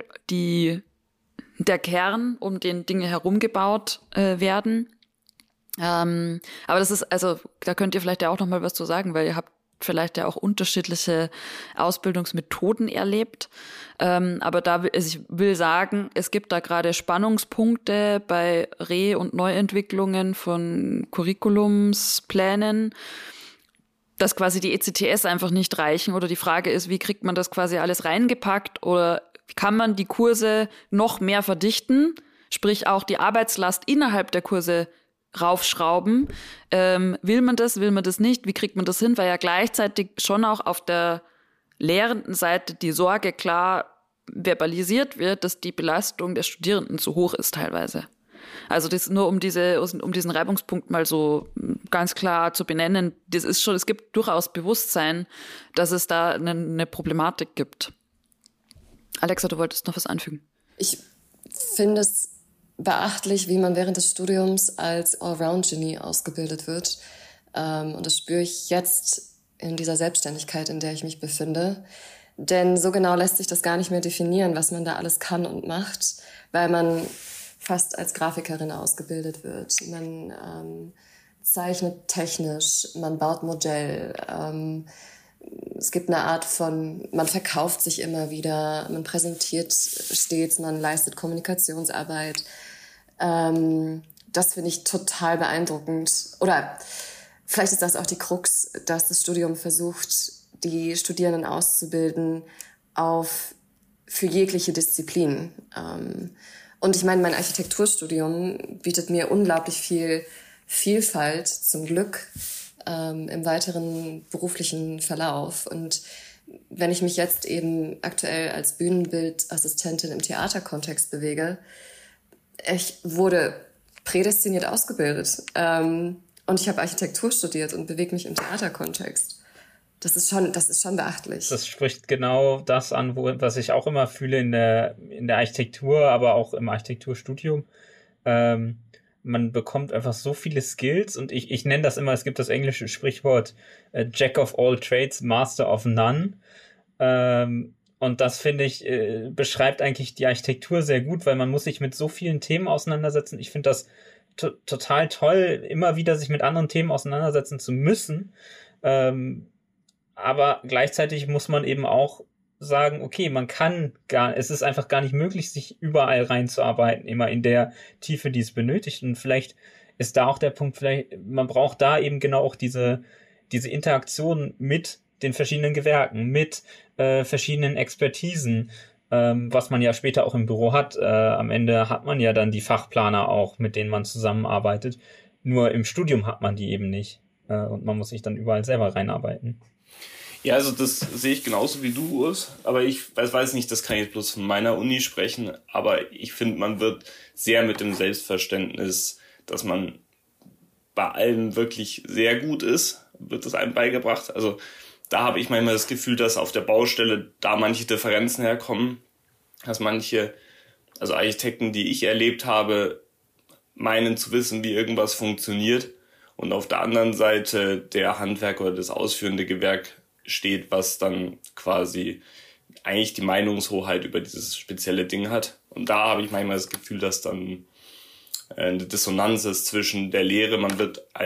der Kern, um den Dinge herum gebaut werden. Aber das ist, also da könnt ihr vielleicht ja auch noch mal was zu sagen, weil ihr habt vielleicht ja auch unterschiedliche Ausbildungsmethoden erlebt. Aber ich will sagen, es gibt da gerade Spannungspunkte bei Re- und Neuentwicklungen von Curriculumsplänen, dass quasi die ECTS einfach nicht reichen oder die Frage ist, wie kriegt man das quasi alles reingepackt oder kann man die Kurse noch mehr verdichten, sprich auch die Arbeitslast innerhalb der Kurse raufschrauben. Will man das nicht? Wie kriegt man das hin? Weil ja gleichzeitig schon auch auf der lehrenden Seite die Sorge klar verbalisiert wird, dass die Belastung der Studierenden zu hoch ist teilweise. Also das nur um diesen Reibungspunkt mal so ganz klar zu benennen. Es gibt durchaus Bewusstsein, dass es da eine Problematik gibt. Alexa, du wolltest noch was anfügen. Ich finde es beachtlich, wie man während des Studiums als Allround-Genie ausgebildet wird. Und das spüre ich jetzt in dieser Selbstständigkeit, in der ich mich befinde. Denn so genau lässt sich das gar nicht mehr definieren, was man da alles kann und macht, weil man fast als Grafikerin ausgebildet wird. Man zeichnet technisch, man baut Modell. Es gibt eine Art von, man verkauft sich immer wieder, man präsentiert stets, man leistet Kommunikationsarbeit. Das finde ich total beeindruckend. Oder vielleicht ist das auch die Krux, dass das Studium versucht, die Studierenden auszubilden auf für jegliche Disziplin. Und ich meine, mein Architekturstudium bietet mir unglaublich viel Vielfalt, zum Glück, im weiteren beruflichen Verlauf. Und wenn ich mich jetzt eben aktuell als Bühnenbildassistentin im Theaterkontext bewege, ich wurde prädestiniert ausgebildet. Und ich habe Architektur studiert und bewege mich im Theaterkontext. Das ist schon beachtlich. Das spricht genau das an, was ich auch immer fühle in der Architektur, aber auch im Architekturstudium. Man bekommt einfach so viele Skills und ich nenne das immer, es gibt das englische Sprichwort Jack of all trades, Master of none. Und das, finde ich, beschreibt eigentlich die Architektur sehr gut, weil man muss sich mit so vielen Themen auseinandersetzen. Ich finde das total toll, immer wieder sich mit anderen Themen auseinandersetzen zu müssen. Aber gleichzeitig muss man eben auch sagen, okay, es ist einfach gar nicht möglich, sich überall reinzuarbeiten, immer in der Tiefe, die es benötigt. Und vielleicht ist da auch der Punkt, man braucht da eben genau auch diese Interaktion mit den verschiedenen Gewerken, mit verschiedenen Expertisen, was man ja später auch im Büro hat. Am Ende hat man ja dann die Fachplaner auch, mit denen man zusammenarbeitet. Nur im Studium hat man die eben nicht. Und man muss sich dann überall selber reinarbeiten. Ja, also das sehe ich genauso wie du, Urs. Aber ich weiß nicht, das kann ich jetzt bloß von meiner Uni sprechen. Aber ich finde, man wird sehr mit dem Selbstverständnis, dass man bei allem wirklich sehr gut ist, wird es einem beigebracht. Also da habe ich manchmal das Gefühl, dass auf der Baustelle da manche Differenzen herkommen. Dass manche, also Architekten, die ich erlebt habe, meinen zu wissen, wie irgendwas funktioniert. Und auf der anderen Seite der Handwerker oder das ausführende Gewerk steht, was dann quasi eigentlich die Meinungshoheit über dieses spezielle Ding hat. Und da habe ich manchmal das Gefühl, dass dann eine Dissonanz ist zwischen der Lehre, einem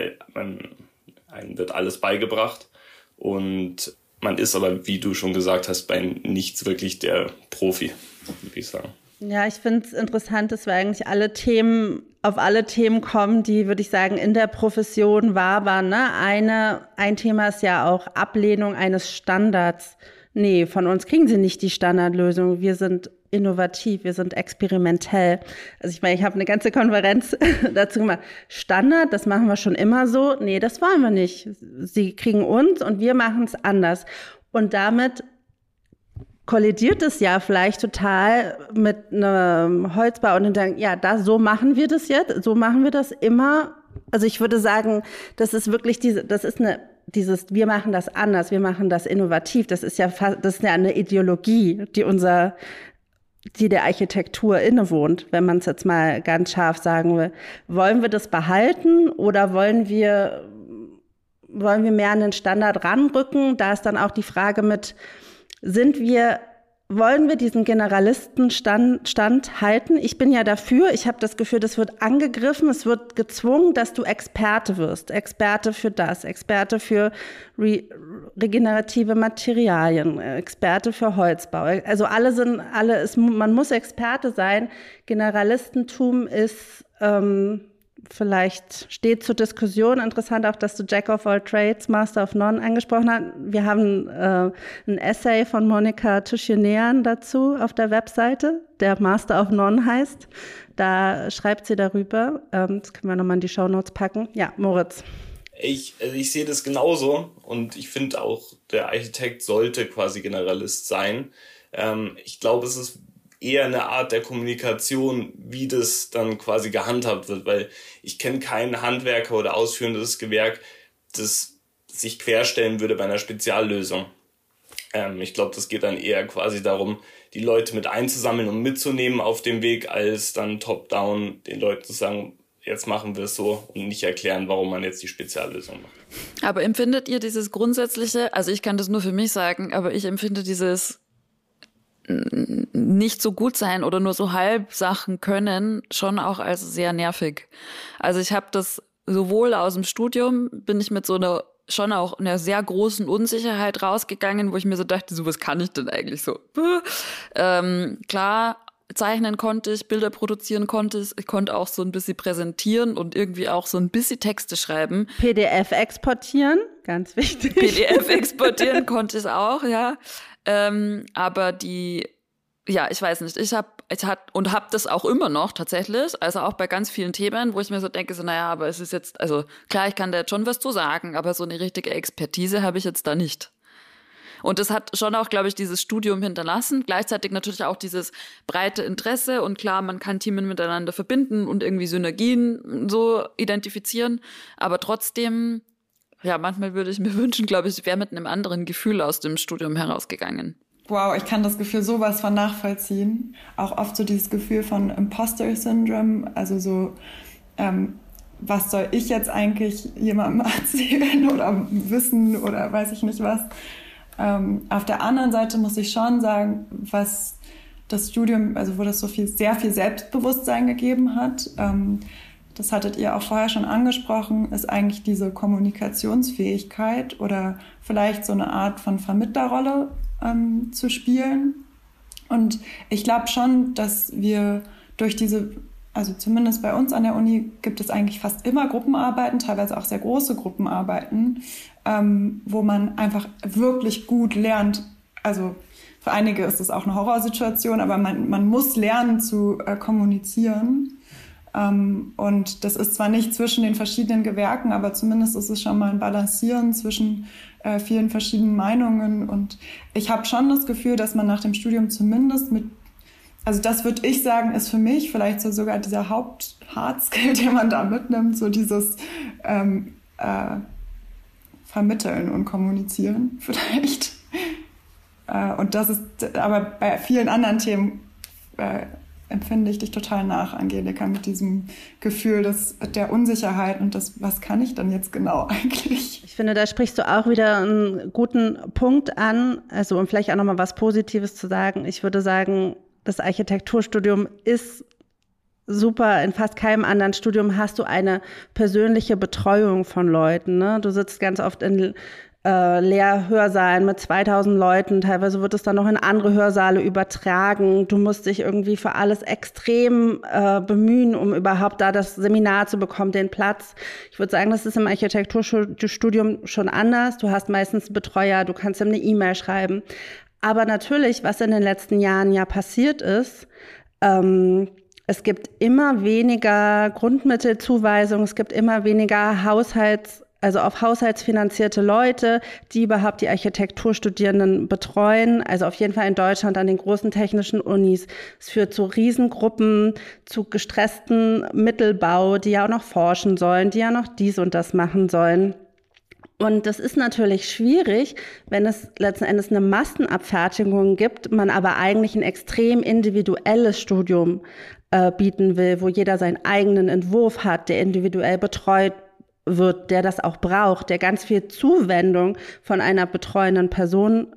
wird alles beigebracht und man ist aber, wie du schon gesagt hast, bei nichts wirklich der Profi, würde ich sagen. Ja, ich finde es interessant, dass wir eigentlich auf alle Themen kommen, die, würde ich sagen, in der Profession wabern. Ne? Ein Thema ist ja auch Ablehnung eines Standards. Nee, von uns kriegen sie nicht die Standardlösung. Wir sind innovativ, wir sind experimentell. Also ich meine, ich habe eine ganze Konferenz dazu gemacht. Standard, das machen wir schon immer so. Nee, das wollen wir nicht. Sie kriegen uns und wir machen es anders. Und damit kollidiert es ja vielleicht total mit einem Holzbau und dann sagen, ja, so machen wir das jetzt, so machen wir das immer. Also ich würde sagen, das ist wirklich wir machen das anders, wir machen das innovativ. Das ist ja eine Ideologie, die der Architektur innewohnt, wenn man es jetzt mal ganz scharf sagen will. Wollen wir das behalten oder wollen wir mehr an den Standard ranrücken? Da ist dann auch die Frage mit, wollen wir diesen Generalistenstand halten? Ich bin ja dafür. Ich habe das Gefühl, das wird angegriffen, es wird gezwungen, dass du Experte wirst. Experte für das, Experte für regenerative Materialien, Experte für Holzbau. Also man muss Experte sein. Generalistentum ist vielleicht steht zur Diskussion. Interessant auch, dass du Jack of all trades, Master of none angesprochen hast. Wir haben ein Essay von Monika Tuschenean dazu auf der Webseite, der Master of none heißt. Da schreibt sie darüber. Das können wir nochmal in die Shownotes packen. Ja, Moritz. Ich sehe das genauso und ich finde auch, der Architekt sollte quasi Generalist sein. Ich glaube, es ist eher eine Art der Kommunikation, wie das dann quasi gehandhabt wird, weil ich kenne keinen Handwerker oder ausführendes Gewerk, das sich querstellen würde bei einer Speziallösung. Ich glaube, das geht dann eher quasi darum, die Leute mit einzusammeln und mitzunehmen auf dem Weg, als dann top-down den Leuten zu sagen, jetzt machen wir es so und nicht erklären, warum man jetzt die Speziallösung macht. Aber empfindet ihr dieses grundsätzliche, also ich kann das nur für mich sagen, aber ich empfinde dieses nicht so gut sein oder nur so halb Sachen können schon auch als sehr nervig. Also ich habe das sowohl aus dem Studium, bin ich mit so einer schon auch einer sehr großen Unsicherheit rausgegangen, wo ich mir so dachte, so was kann ich denn eigentlich so? Klar, zeichnen konnte ich, Bilder produzieren konnte ich konnte auch so ein bisschen präsentieren und irgendwie auch so ein bisschen Texte schreiben. PDF exportieren, ganz wichtig. PDF exportieren konnte ich auch, ja. Aber die ja, ich weiß nicht, ich hab das auch immer noch tatsächlich, also auch bei ganz vielen Themen, wo ich mir so denke, so naja, aber es ist jetzt, also klar, ich kann da jetzt schon was zu sagen, aber so eine richtige Expertise habe ich jetzt da nicht. Und das hat schon auch, glaube ich, dieses Studium hinterlassen, gleichzeitig natürlich auch dieses breite Interesse und klar, man kann Themen miteinander verbinden und irgendwie Synergien so identifizieren, aber trotzdem, ja, manchmal würde ich mir wünschen, glaube ich, wäre mit einem anderen Gefühl aus dem Studium herausgegangen. Wow, ich kann das Gefühl sowas von nachvollziehen. Auch oft so dieses Gefühl von Imposter-Syndrom, also so, was soll ich jetzt eigentlich jemandem erzählen oder wissen oder weiß ich nicht was. Auf der anderen Seite muss ich schon sagen, was das Studium, also wo das sehr viel Selbstbewusstsein gegeben hat, das hattet ihr auch vorher schon angesprochen, ist eigentlich diese Kommunikationsfähigkeit oder vielleicht so eine Art von Vermittlerrolle zu spielen. Und ich glaube schon, dass wir durch diese, also zumindest bei uns an der Uni gibt es eigentlich fast immer Gruppenarbeiten, teilweise auch sehr große Gruppenarbeiten, wo man einfach wirklich gut lernt. Also für einige ist es auch eine Horrorsituation, aber man muss lernen zu kommunizieren. Und das ist zwar nicht zwischen den verschiedenen Gewerken, aber zumindest ist es schon mal ein Balancieren zwischen vielen verschiedenen Meinungen. Und ich habe schon das Gefühl, dass man nach dem Studium zumindest also das würde ich sagen, ist für mich vielleicht so sogar dieser Hard-Skill, den man da mitnimmt, so dieses Vermitteln und Kommunizieren vielleicht. Und das ist aber bei vielen anderen Themen empfinde ich dich total nach, Angelika, mit diesem Gefühl der Unsicherheit und was kann ich dann jetzt genau eigentlich? Ich finde, da sprichst du auch wieder einen guten Punkt an, also um vielleicht auch nochmal was Positives zu sagen. Ich würde sagen, das Architekturstudium ist super. In fast keinem anderen Studium hast du eine persönliche Betreuung von Leuten, ne? Du sitzt ganz oft in Lehrhörsaalen mit 2000 Leuten. Teilweise wird es dann noch in andere Hörsaale übertragen. Du musst dich irgendwie für alles extrem bemühen, um überhaupt da das Seminar zu bekommen, den Platz. Ich würde sagen, das ist im Architekturstudium schon anders. Du hast meistens einen Betreuer, du kannst ihm eine E-Mail schreiben. Aber natürlich, was in den letzten Jahren ja passiert ist, es gibt immer weniger Grundmittelzuweisungen, es gibt immer weniger auf haushaltsfinanzierte Leute, die überhaupt die Architekturstudierenden betreuen. Also auf jeden Fall in Deutschland an den großen technischen Unis. Es führt zu Riesengruppen, zu gestressten Mittelbau, die ja auch noch forschen sollen, die ja noch dies und das machen sollen. Und das ist natürlich schwierig, wenn es letzten Endes eine Massenabfertigung gibt, man aber eigentlich ein extrem individuelles Studium bieten will, wo jeder seinen eigenen Entwurf hat, der individuell betreut wird, der das auch braucht, der ganz viel Zuwendung von einer betreuenden Person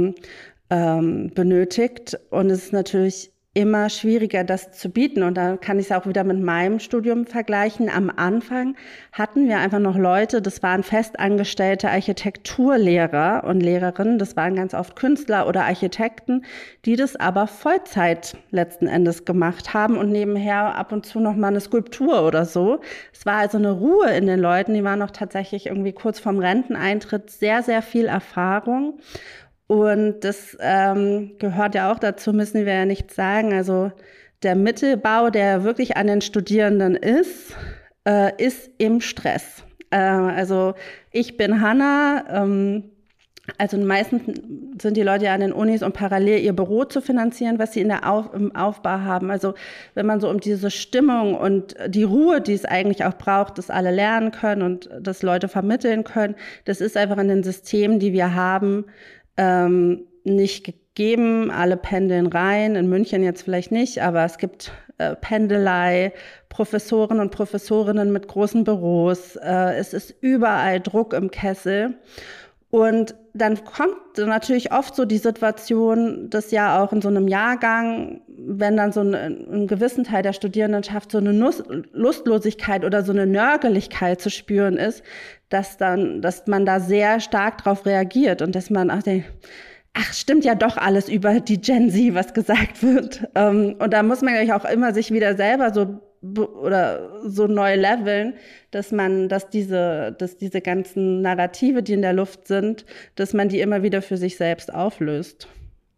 benötigt. Und es ist natürlich immer schwieriger, das zu bieten. Und da kann ich es auch wieder mit meinem Studium vergleichen. Am Anfang hatten wir einfach noch Leute, das waren festangestellte Architekturlehrer und Lehrerinnen, das waren ganz oft Künstler oder Architekten, die das aber Vollzeit letzten Endes gemacht haben und nebenher ab und zu noch mal eine Skulptur oder so. Es war also eine Ruhe in den Leuten, die waren noch tatsächlich irgendwie kurz vorm Renteneintritt, sehr, sehr viel Erfahrung. Und das gehört ja auch dazu, müssen wir ja nicht sagen. Also der Mittelbau, der wirklich an den Studierenden ist im Stress. Also ich bin Hanna. Also meistens sind die Leute ja an den Unis, um parallel ihr Büro zu finanzieren, was sie im Aufbau haben. Also wenn man so um diese Stimmung und die Ruhe, die es eigentlich auch braucht, dass alle lernen können und dass Leute vermitteln können, das ist einfach in den Systemen, die wir haben, nicht gegeben. Alle pendeln rein, in München jetzt vielleicht nicht, aber es gibt Pendelei, Professoren und Professorinnen mit großen Büros. Es ist überall Druck im Kessel. Und dann kommt natürlich oft so die Situation, dass ja auch in so einem Jahrgang, wenn dann so ein gewissen Teil der Studierendenschaft so eine Lustlosigkeit oder so eine Nörgeligkeit zu spüren ist, dass man da sehr stark drauf reagiert und dass man auch denkt, ach, stimmt ja doch alles über die Gen Z, was gesagt wird. Und da muss man eigentlich auch immer sich wieder selber so neu leveln, dass diese ganzen Narrative, die in der Luft sind, dass man die immer wieder für sich selbst auflöst.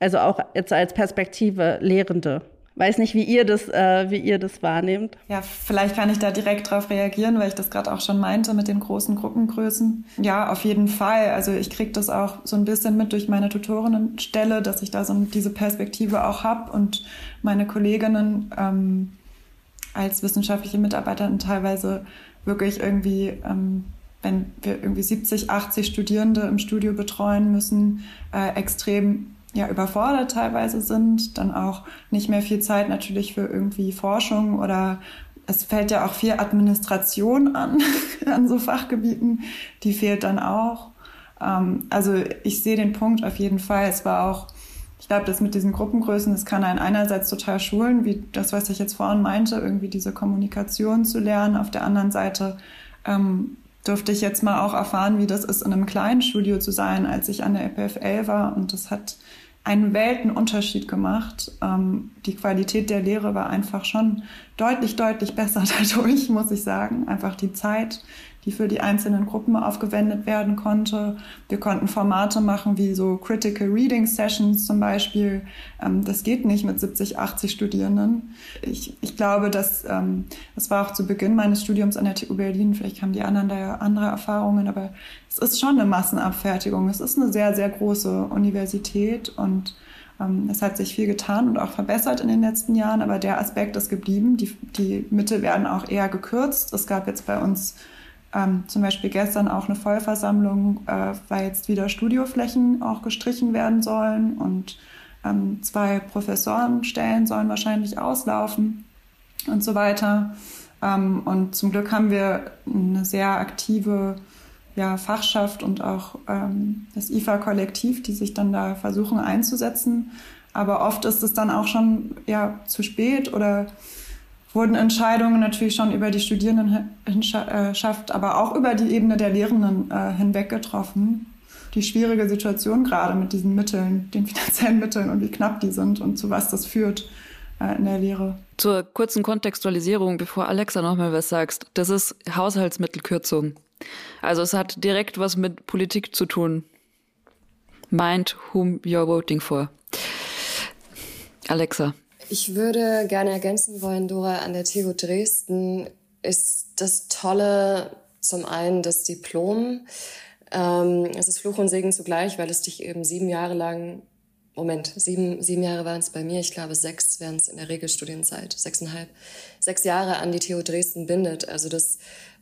Also auch jetzt als Perspektive Lehrende. Weiß nicht, wie ihr das wahrnehmt. Ja, vielleicht kann ich da direkt drauf reagieren, weil ich das gerade auch schon meinte mit den großen Gruppengrößen. Ja, auf jeden Fall. Also ich kriege das auch so ein bisschen mit durch meine Tutorinnenstelle, dass ich da so diese Perspektive auch habe und meine Kolleginnen als wissenschaftliche Mitarbeiterin teilweise wirklich irgendwie, wenn wir irgendwie 70, 80 Studierende im Studio betreuen müssen, extrem überfordert teilweise sind, dann auch nicht mehr viel Zeit natürlich für irgendwie Forschung oder es fällt ja auch viel Administration an so Fachgebieten, die fehlt dann auch. Also ich sehe den Punkt auf jeden Fall. Es war auch, ich glaube, das mit diesen Gruppengrößen, das kann einen einerseits total schulen, wie das, was ich jetzt vorhin meinte, irgendwie diese Kommunikation zu lernen. Auf der anderen Seite durfte ich jetzt mal auch erfahren, wie das ist, in einem kleinen Studio zu sein, als ich an der EPFL war. Und das hat einen Weltenunterschied gemacht. Die Qualität der Lehre war einfach schon deutlich, deutlich besser dadurch, muss ich sagen. Einfach die Zeit, die für die einzelnen Gruppen aufgewendet werden konnte. Wir konnten Formate machen wie so Critical Reading Sessions zum Beispiel. Das geht nicht mit 70, 80 Studierenden. Ich glaube, das war auch zu Beginn meines Studiums an der TU Berlin. Vielleicht haben die anderen da ja andere Erfahrungen, aber es ist schon eine Massenabfertigung. Es ist eine sehr, sehr große Universität und es hat sich viel getan und auch verbessert in den letzten Jahren, aber der Aspekt ist geblieben. Die Mittel werden auch eher gekürzt. Es gab jetzt bei uns zum Beispiel gestern auch eine Vollversammlung, weil jetzt wieder Studioflächen auch gestrichen werden sollen und 2 Professorenstellen sollen wahrscheinlich auslaufen und so weiter. Und zum Glück haben wir eine sehr aktive Fachschaft und auch das IFA-Kollektiv, die sich dann da versuchen einzusetzen. Aber oft ist es dann auch schon zu spät oder wurden Entscheidungen natürlich schon über die Studierendenschaft, aber auch über die Ebene der Lehrenden hinweg getroffen. Die schwierige Situation gerade mit diesen Mitteln, den finanziellen Mitteln und wie knapp die sind und zu was das führt in der Lehre. Zur kurzen Kontextualisierung, bevor Alexa noch mal was sagst, das ist Haushaltsmittelkürzung. Also es hat direkt was mit Politik zu tun. Mind whom you're voting for. Alexa. Ich würde gerne ergänzen wollen, Dora, an der TU Dresden ist das Tolle zum einen das Diplom. Es ist Fluch und Segen zugleich, weil es dich eben 7 Jahre lang, sieben Jahre waren es bei mir, ich glaube 6 wären es in der Regelstudienzeit, 6,5, 6 Jahre an die TU Dresden bindet. Also das,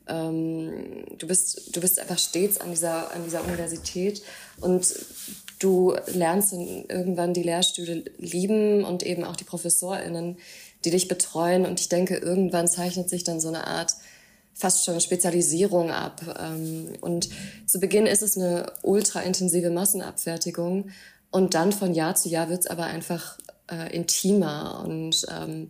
du bist einfach stets an dieser Universität und du lernst dann irgendwann die Lehrstühle lieben und eben auch die ProfessorInnen, die dich betreuen. Und ich denke, irgendwann zeichnet sich dann so eine Art fast schon Spezialisierung ab. Und zu Beginn ist es eine ultra-intensive Massenabfertigung. Und dann von Jahr zu Jahr wird es aber einfach intimer. Und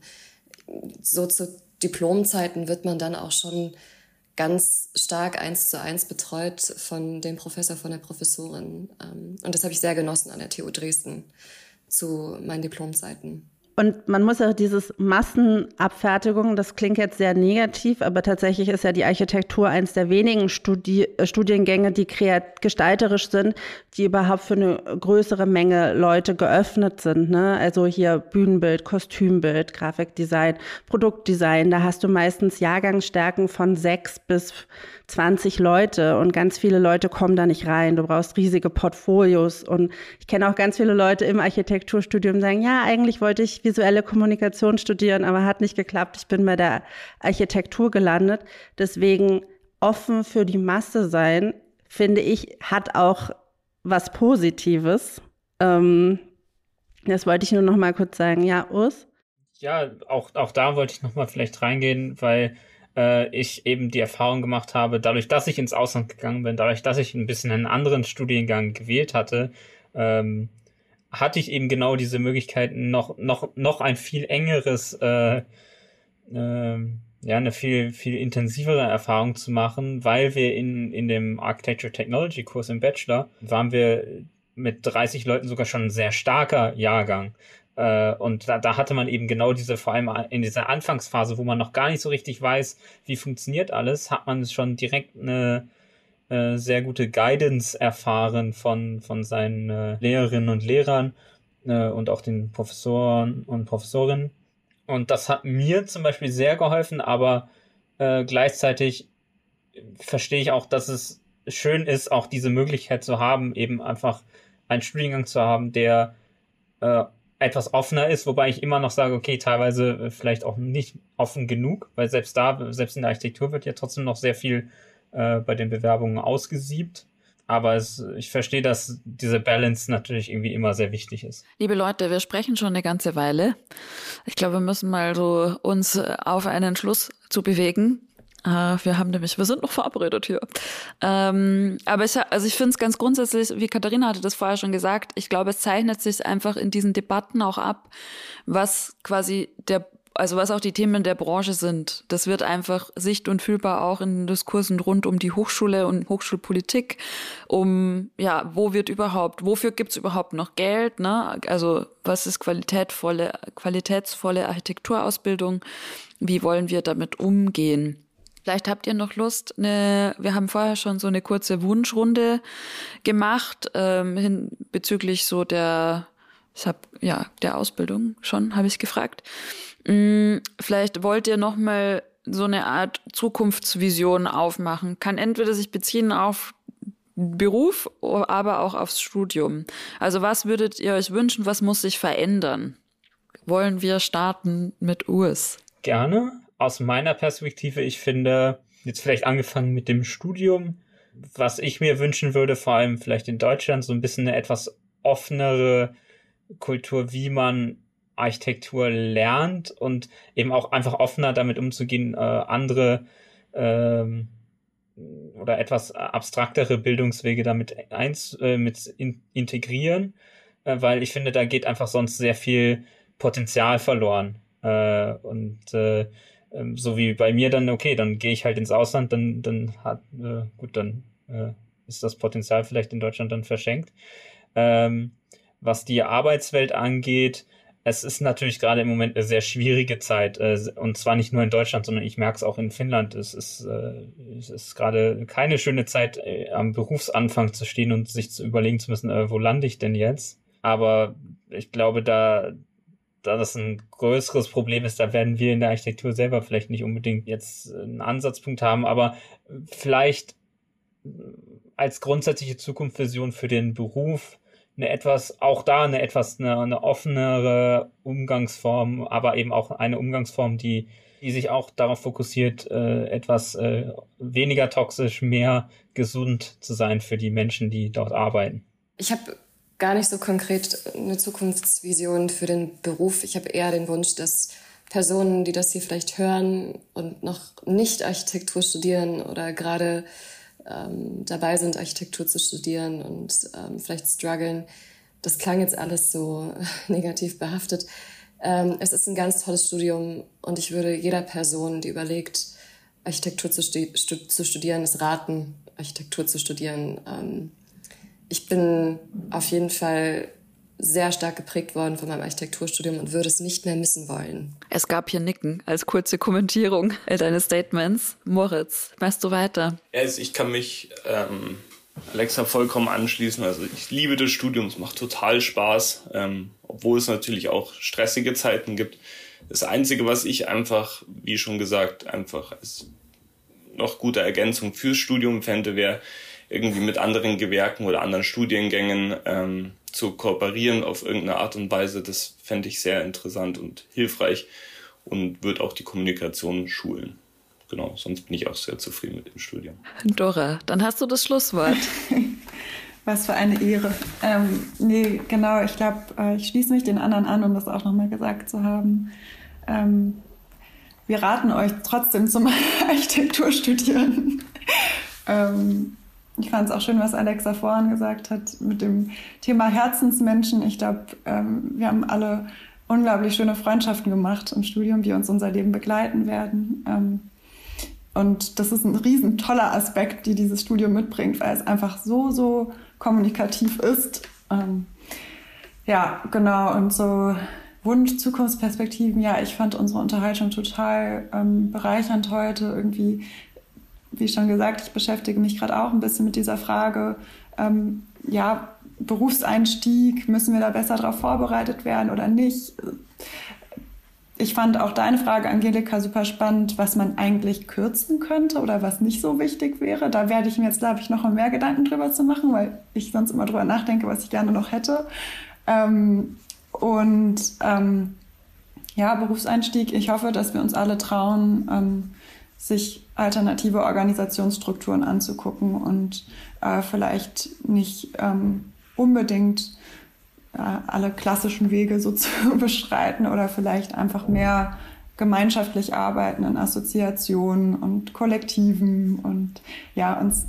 so zu Diplomzeiten wird man dann auch schon ganz stark 1:1 betreut von dem Professor, von der Professorin. Und das habe ich sehr genossen an der TU Dresden zu meinen Diplomzeiten. Und man muss auch dieses Massenabfertigung, das klingt jetzt sehr negativ, aber tatsächlich ist ja die Architektur eines der wenigen Studiengänge, die gestalterisch sind, die überhaupt für eine größere Menge Leute geöffnet sind, ne? Also hier Bühnenbild, Kostümbild, Grafikdesign, Produktdesign, da hast du meistens Jahrgangsstärken von 6 bis 20 Leute und ganz viele Leute kommen da nicht rein. Du brauchst riesige Portfolios und ich kenne auch ganz viele Leute im Architekturstudium, die sagen, ja, eigentlich wollte ich visuelle Kommunikation studieren, aber hat nicht geklappt. Ich bin bei der Architektur gelandet. Deswegen offen für die Masse sein, finde ich, hat auch was Positives. Das wollte ich nur noch mal kurz sagen. Ja, Urs? Ja, auch da wollte ich noch mal vielleicht reingehen, weil ich eben die Erfahrung gemacht habe, dadurch, dass ich ins Ausland gegangen bin, dadurch, dass ich ein bisschen einen anderen Studiengang gewählt hatte, hatte ich eben genau diese Möglichkeiten, noch ein viel engeres, eine viel intensivere Erfahrung zu machen, weil wir in dem Architecture Technology Kurs im Bachelor waren wir mit 30 Leuten sogar schon ein sehr starker Jahrgang. Und da hatte man eben genau vor allem in dieser Anfangsphase, wo man noch gar nicht so richtig weiß, wie funktioniert alles, hat man schon direkt eine sehr gute Guidance erfahren von seinen Lehrerinnen und Lehrern. und auch den Professoren und Professorinnen. Und das hat mir zum Beispiel sehr geholfen, aber gleichzeitig verstehe ich auch, dass es schön ist, auch diese Möglichkeit zu haben, eben einfach einen Studiengang zu haben, der etwas offener ist, wobei ich immer noch sage, okay, teilweise vielleicht auch nicht offen genug, weil selbst in der Architektur wird ja trotzdem noch sehr viel bei den Bewerbungen ausgesiebt. Aber ich verstehe, dass diese Balance natürlich irgendwie immer sehr wichtig ist. Liebe Leute, wir sprechen schon eine ganze Weile. Ich glaube, wir müssen mal so uns auf einen Schluss zu bewegen. Wir sind noch verabredet hier. Aber ich finde es ganz grundsätzlich, wie Katharina hatte das vorher schon gesagt, ich glaube, es zeichnet sich einfach in diesen Debatten auch ab, was quasi was auch die Themen der Branche sind. Das wird einfach sicht- und fühlbar auch in Diskursen rund um die Hochschule und Hochschulpolitik, wofür gibt's überhaupt noch Geld, ne? Also, was ist qualitätsvolle Architekturausbildung? Wie wollen wir damit umgehen? Vielleicht habt ihr noch Lust, wir haben vorher schon so eine kurze Wunschrunde gemacht, bezüglich so der Ausbildung schon, habe ich gefragt. Vielleicht wollt ihr noch mal so eine Art Zukunftsvision aufmachen. Kann entweder sich beziehen auf Beruf, aber auch aufs Studium. Also was würdet ihr euch wünschen, was muss sich verändern? Wollen wir starten mit Urs? Gerne. Aus meiner Perspektive, ich finde, jetzt vielleicht angefangen mit dem Studium, was ich mir wünschen würde, vor allem vielleicht in Deutschland, so ein bisschen eine etwas offenere Kultur, wie man Architektur lernt und eben auch einfach offener damit umzugehen, andere oder etwas abstraktere Bildungswege damit integrieren, weil ich finde, da geht einfach sonst sehr viel Potenzial verloren. So wie bei mir dann, okay, dann gehe ich halt ins Ausland, dann ist das Potenzial vielleicht in Deutschland dann verschenkt. Was die Arbeitswelt angeht, es ist natürlich gerade im Moment eine sehr schwierige Zeit, und zwar nicht nur in Deutschland, sondern ich merke es auch in Finnland. Es ist gerade keine schöne Zeit, am Berufsanfang zu stehen und sich zu überlegen zu müssen, wo lande ich denn jetzt? Aber ich glaube, da das ein größeres Problem ist, da werden wir in der Architektur selber vielleicht nicht unbedingt jetzt einen Ansatzpunkt haben, aber vielleicht als grundsätzliche Zukunftsvision für den Beruf eine offenere Umgangsform, aber eben auch eine Umgangsform, die sich auch darauf fokussiert, etwas weniger toxisch, mehr gesund zu sein für die Menschen, die dort arbeiten. Ich habe gar nicht so konkret eine Zukunftsvision für den Beruf. Ich habe eher den Wunsch, dass Personen, die das hier vielleicht hören und noch nicht Architektur studieren oder gerade dabei sind, Architektur zu studieren und vielleicht strugglen. Das klang jetzt alles so negativ behaftet. Es ist ein ganz tolles Studium und ich würde jeder Person, die überlegt, Architektur zu studieren, es raten, Architektur zu studieren. Ich bin auf jeden Fall sehr stark geprägt worden von meinem Architekturstudium und würde es nicht mehr missen wollen. Es gab hier Nicken als kurze Kommentierung deines Statements. Moritz, machst du weiter? Also ich kann mich Alexa vollkommen anschließen. Also ich liebe das Studium, es macht total Spaß, obwohl es natürlich auch stressige Zeiten gibt. Das Einzige, was ich einfach, wie schon gesagt, einfach als noch gute Ergänzung fürs Studium fände, wäre irgendwie mit anderen Gewerken oder anderen Studiengängen zu kooperieren auf irgendeine Art und Weise. Das fände ich sehr interessant und hilfreich und würde auch die Kommunikation schulen. Genau, sonst bin ich auch sehr zufrieden mit dem Studium. Dora, dann hast du das Schlusswort. Was für eine Ehre. Genau, ich glaube, ich schließe mich den anderen an, um das auch nochmal gesagt zu haben. Wir raten euch trotzdem zum Architekturstudieren. Ich fand es auch schön, was Alexa vorhin gesagt hat mit dem Thema Herzensmenschen. Ich glaube, wir haben alle unglaublich schöne Freundschaften gemacht im Studium, die uns unser Leben begleiten werden. Und das ist ein riesen toller Aspekt, die dieses Studium mitbringt, weil es einfach so kommunikativ ist. Ja, genau. Und so Wunsch, Zukunftsperspektiven. Ja, ich fand unsere Unterhaltung total bereichernd heute. Irgendwie, wie schon gesagt, ich beschäftige mich gerade auch ein bisschen mit dieser Frage, Berufseinstieg, müssen wir da besser darauf vorbereitet werden oder nicht? Ich fand auch deine Frage, Angelika, super spannend, was man eigentlich kürzen könnte oder was nicht so wichtig wäre. Da werde ich mir jetzt, glaube ich, noch mehr Gedanken drüber zu machen, weil ich sonst immer drüber nachdenke, was ich gerne noch hätte. Berufseinstieg. Ich hoffe, dass wir uns alle trauen, sich alternative Organisationsstrukturen anzugucken und vielleicht nicht unbedingt alle klassischen Wege so zu beschreiten oder vielleicht einfach mehr gemeinschaftlich arbeiten in Assoziationen und Kollektiven und uns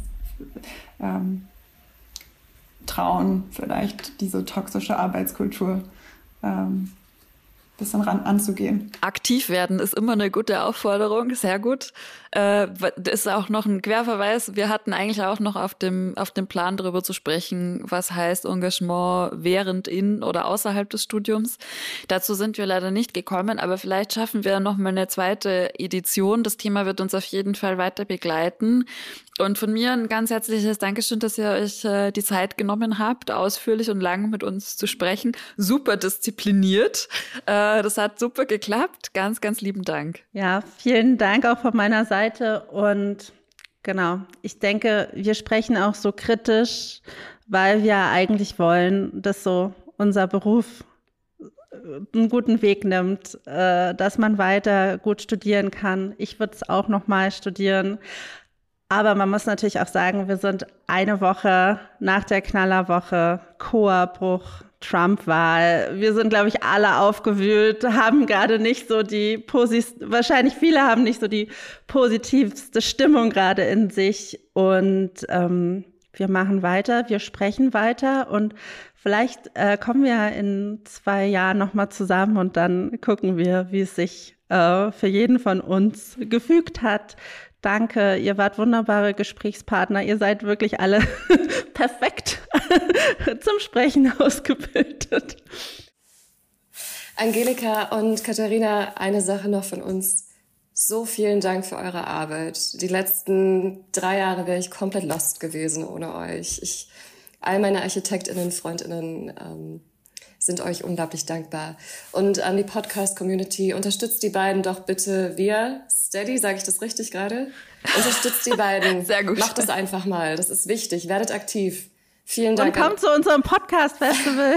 trauen, vielleicht diese toxische Arbeitskultur bisschen anzugehen. Aktiv werden ist immer eine gute Aufforderung, sehr gut. Das ist auch noch ein Querverweis. Wir hatten eigentlich auch noch auf dem Plan darüber zu sprechen, was heißt Engagement während, in oder außerhalb des Studiums. Dazu sind wir leider nicht gekommen, aber vielleicht schaffen wir noch mal eine zweite Edition. Das Thema wird uns auf jeden Fall weiter begleiten. Und von mir ein ganz herzliches Dankeschön, dass ihr euch die Zeit genommen habt, ausführlich und lang mit uns zu sprechen. Super diszipliniert. Das hat super geklappt. Ganz, ganz lieben Dank. Ja, vielen Dank auch von meiner Seite. Und genau, ich denke, wir sprechen auch so kritisch, weil wir eigentlich wollen, dass so unser Beruf einen guten Weg nimmt, dass man weiter gut studieren kann. Ich würde es auch nochmal studieren. Aber man muss natürlich auch sagen, wir sind eine Woche nach der Knallerwoche, Coa-Bruch, Trump-Wahl. Wir sind, glaube ich, alle aufgewühlt, haben gerade nicht so wahrscheinlich viele haben nicht so die positivste Stimmung gerade in sich. Und wir machen weiter, wir sprechen weiter und vielleicht kommen wir in 2 Jahren nochmal zusammen und dann gucken wir, wie es sich für jeden von uns gefügt hat. Danke, ihr wart wunderbare Gesprächspartner. Ihr seid wirklich alle perfekt zum Sprechen ausgebildet. Angelika und Katharina, eine Sache noch von uns. So vielen Dank für eure Arbeit. Die letzten 3 Jahre wäre ich komplett lost gewesen ohne euch. All meine ArchitektInnen, FreundInnen sind euch unglaublich dankbar. Und an die Podcast-Community, unterstützt die beiden doch bitte via Steady, sage ich das richtig gerade? Unterstützt die beiden. Sehr gut. Macht das einfach mal, das ist wichtig. Werdet aktiv. Vielen Dank. Und kommt zu unserem Podcast-Festival.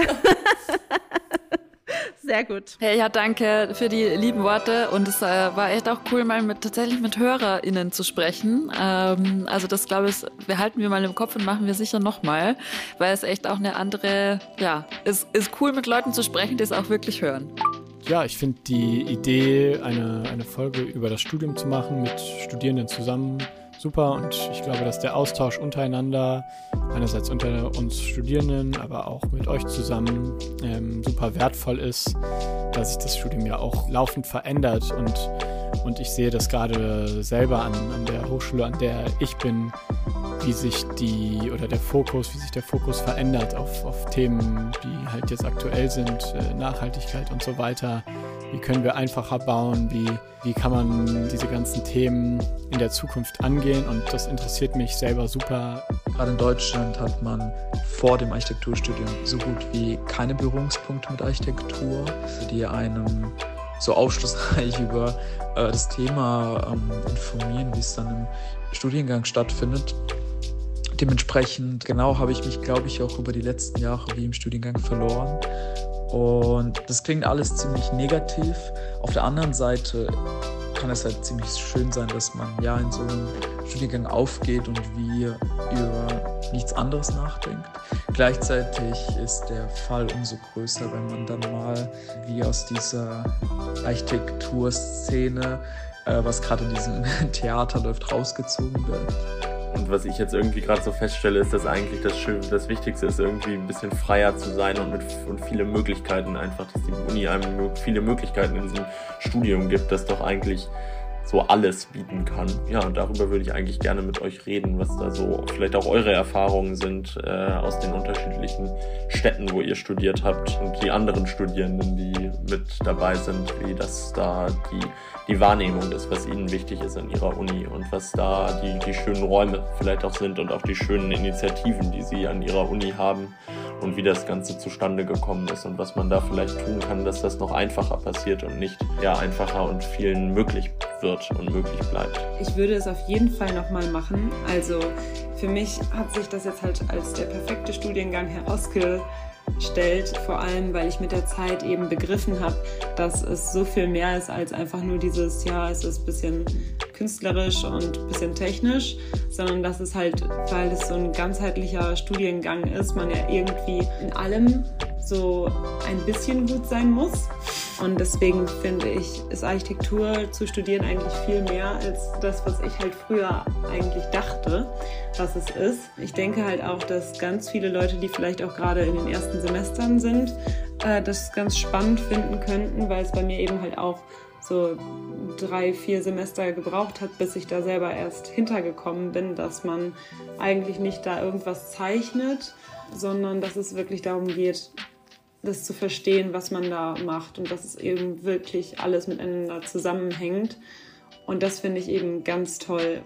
Sehr gut. Hey, ja, danke für die lieben Worte und es war echt auch cool, mal tatsächlich mit HörerInnen zu sprechen. Also das, glaube ich, behalten wir mal im Kopf und machen wir sicher nochmal, weil es echt auch eine andere, ist cool mit Leuten zu sprechen, die es auch wirklich hören. Ja, ich finde die Idee, eine Folge über das Studium zu machen mit Studierenden zusammen super und ich glaube, dass der Austausch untereinander, einerseits unter uns Studierenden, aber auch mit euch zusammen super wertvoll ist, da sich das Studium ja auch laufend verändert und ich sehe das gerade selber an der Hochschule, an der ich bin, wie sich der Fokus verändert auf Themen, die halt jetzt aktuell sind, Nachhaltigkeit und so weiter. Wie können wir einfacher bauen? Wie kann man diese ganzen Themen in der Zukunft angehen? Und das interessiert mich selber super. Gerade in Deutschland hat man vor dem Architekturstudium so gut wie keine Berührungspunkte mit Architektur, die einem so aufschlussreich über das Thema informieren, wie es dann im Studiengang stattfindet. Dementsprechend habe ich mich, glaube ich, auch über die letzten Jahre wie im Studiengang verloren. Und das klingt alles ziemlich negativ. Auf der anderen Seite kann es halt ziemlich schön sein, dass man in so einem Studiengang aufgeht und wie über nichts anderes nachdenkt. Gleichzeitig ist der Fall umso größer, wenn man dann mal wie aus dieser Architekturszene, was gerade in diesem Theater läuft, rausgezogen wird. Und was ich jetzt irgendwie gerade so feststelle, ist, dass eigentlich das Wichtigste ist, irgendwie ein bisschen freier zu sein und viele Möglichkeiten einfach, dass die Uni einem viele Möglichkeiten in diesem Studium gibt, dass doch eigentlich so alles bieten kann. Ja, und darüber würde ich eigentlich gerne mit euch reden, was da so vielleicht auch eure Erfahrungen sind aus den unterschiedlichen Städten, wo ihr studiert habt und die anderen Studierenden, die mit dabei sind, wie das da die Wahrnehmung ist, was ihnen wichtig ist an ihrer Uni und was da die schönen Räume vielleicht auch sind und auch die schönen Initiativen, die sie an ihrer Uni haben und wie das Ganze zustande gekommen ist und was man da vielleicht tun kann, dass das noch einfacher passiert und nicht einfacher und vielen möglich wird und möglich bleibt. Ich würde es auf jeden Fall nochmal machen. Also für mich hat sich das jetzt halt als der perfekte Studiengang herausgestellt, vor allem, weil ich mit der Zeit eben begriffen habe, dass es so viel mehr ist als einfach nur dieses, es ist ein bisschen künstlerisch und ein bisschen technisch, sondern dass es halt, weil es so ein ganzheitlicher Studiengang ist, man ja irgendwie in allem so ein bisschen gut sein muss. Und deswegen finde ich, ist Architektur zu studieren eigentlich viel mehr als das, was ich halt früher eigentlich dachte, was es ist. Ich denke halt auch, dass ganz viele Leute, die vielleicht auch gerade in den ersten Semestern sind, das ganz spannend finden könnten, weil es bei mir eben halt auch so 3-4 Semester gebraucht hat, bis ich da selber erst hintergekommen bin, dass man eigentlich nicht da irgendwas zeichnet, sondern dass es wirklich darum geht, das zu verstehen, was man da macht und dass es eben wirklich alles miteinander zusammenhängt. Und das finde ich eben ganz toll.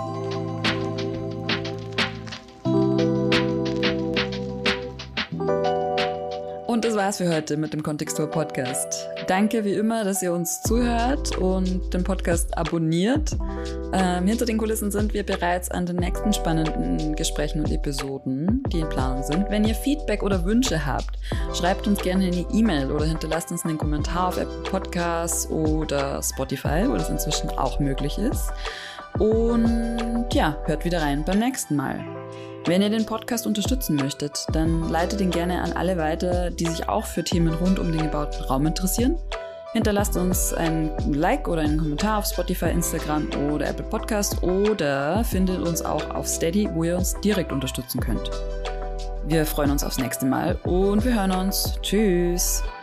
Und das war's für heute mit dem Kontextur Podcast. Danke wie immer, dass ihr uns zuhört und den Podcast abonniert. Hinter den Kulissen sind wir bereits an den nächsten spannenden Gesprächen und Episoden, die in Planung sind. Wenn ihr Feedback oder Wünsche habt, schreibt uns gerne eine E-Mail oder hinterlasst uns einen Kommentar auf Apple Podcasts oder Spotify, wo das inzwischen auch möglich ist. Und hört wieder rein beim nächsten Mal. Wenn ihr den Podcast unterstützen möchtet, dann leitet ihn gerne an alle weiter, die sich auch für Themen rund um den gebauten Raum interessieren. Hinterlasst uns ein Like oder einen Kommentar auf Spotify, Instagram oder Apple Podcast oder findet uns auch auf Steady, wo ihr uns direkt unterstützen könnt. Wir freuen uns aufs nächste Mal und wir hören uns. Tschüss!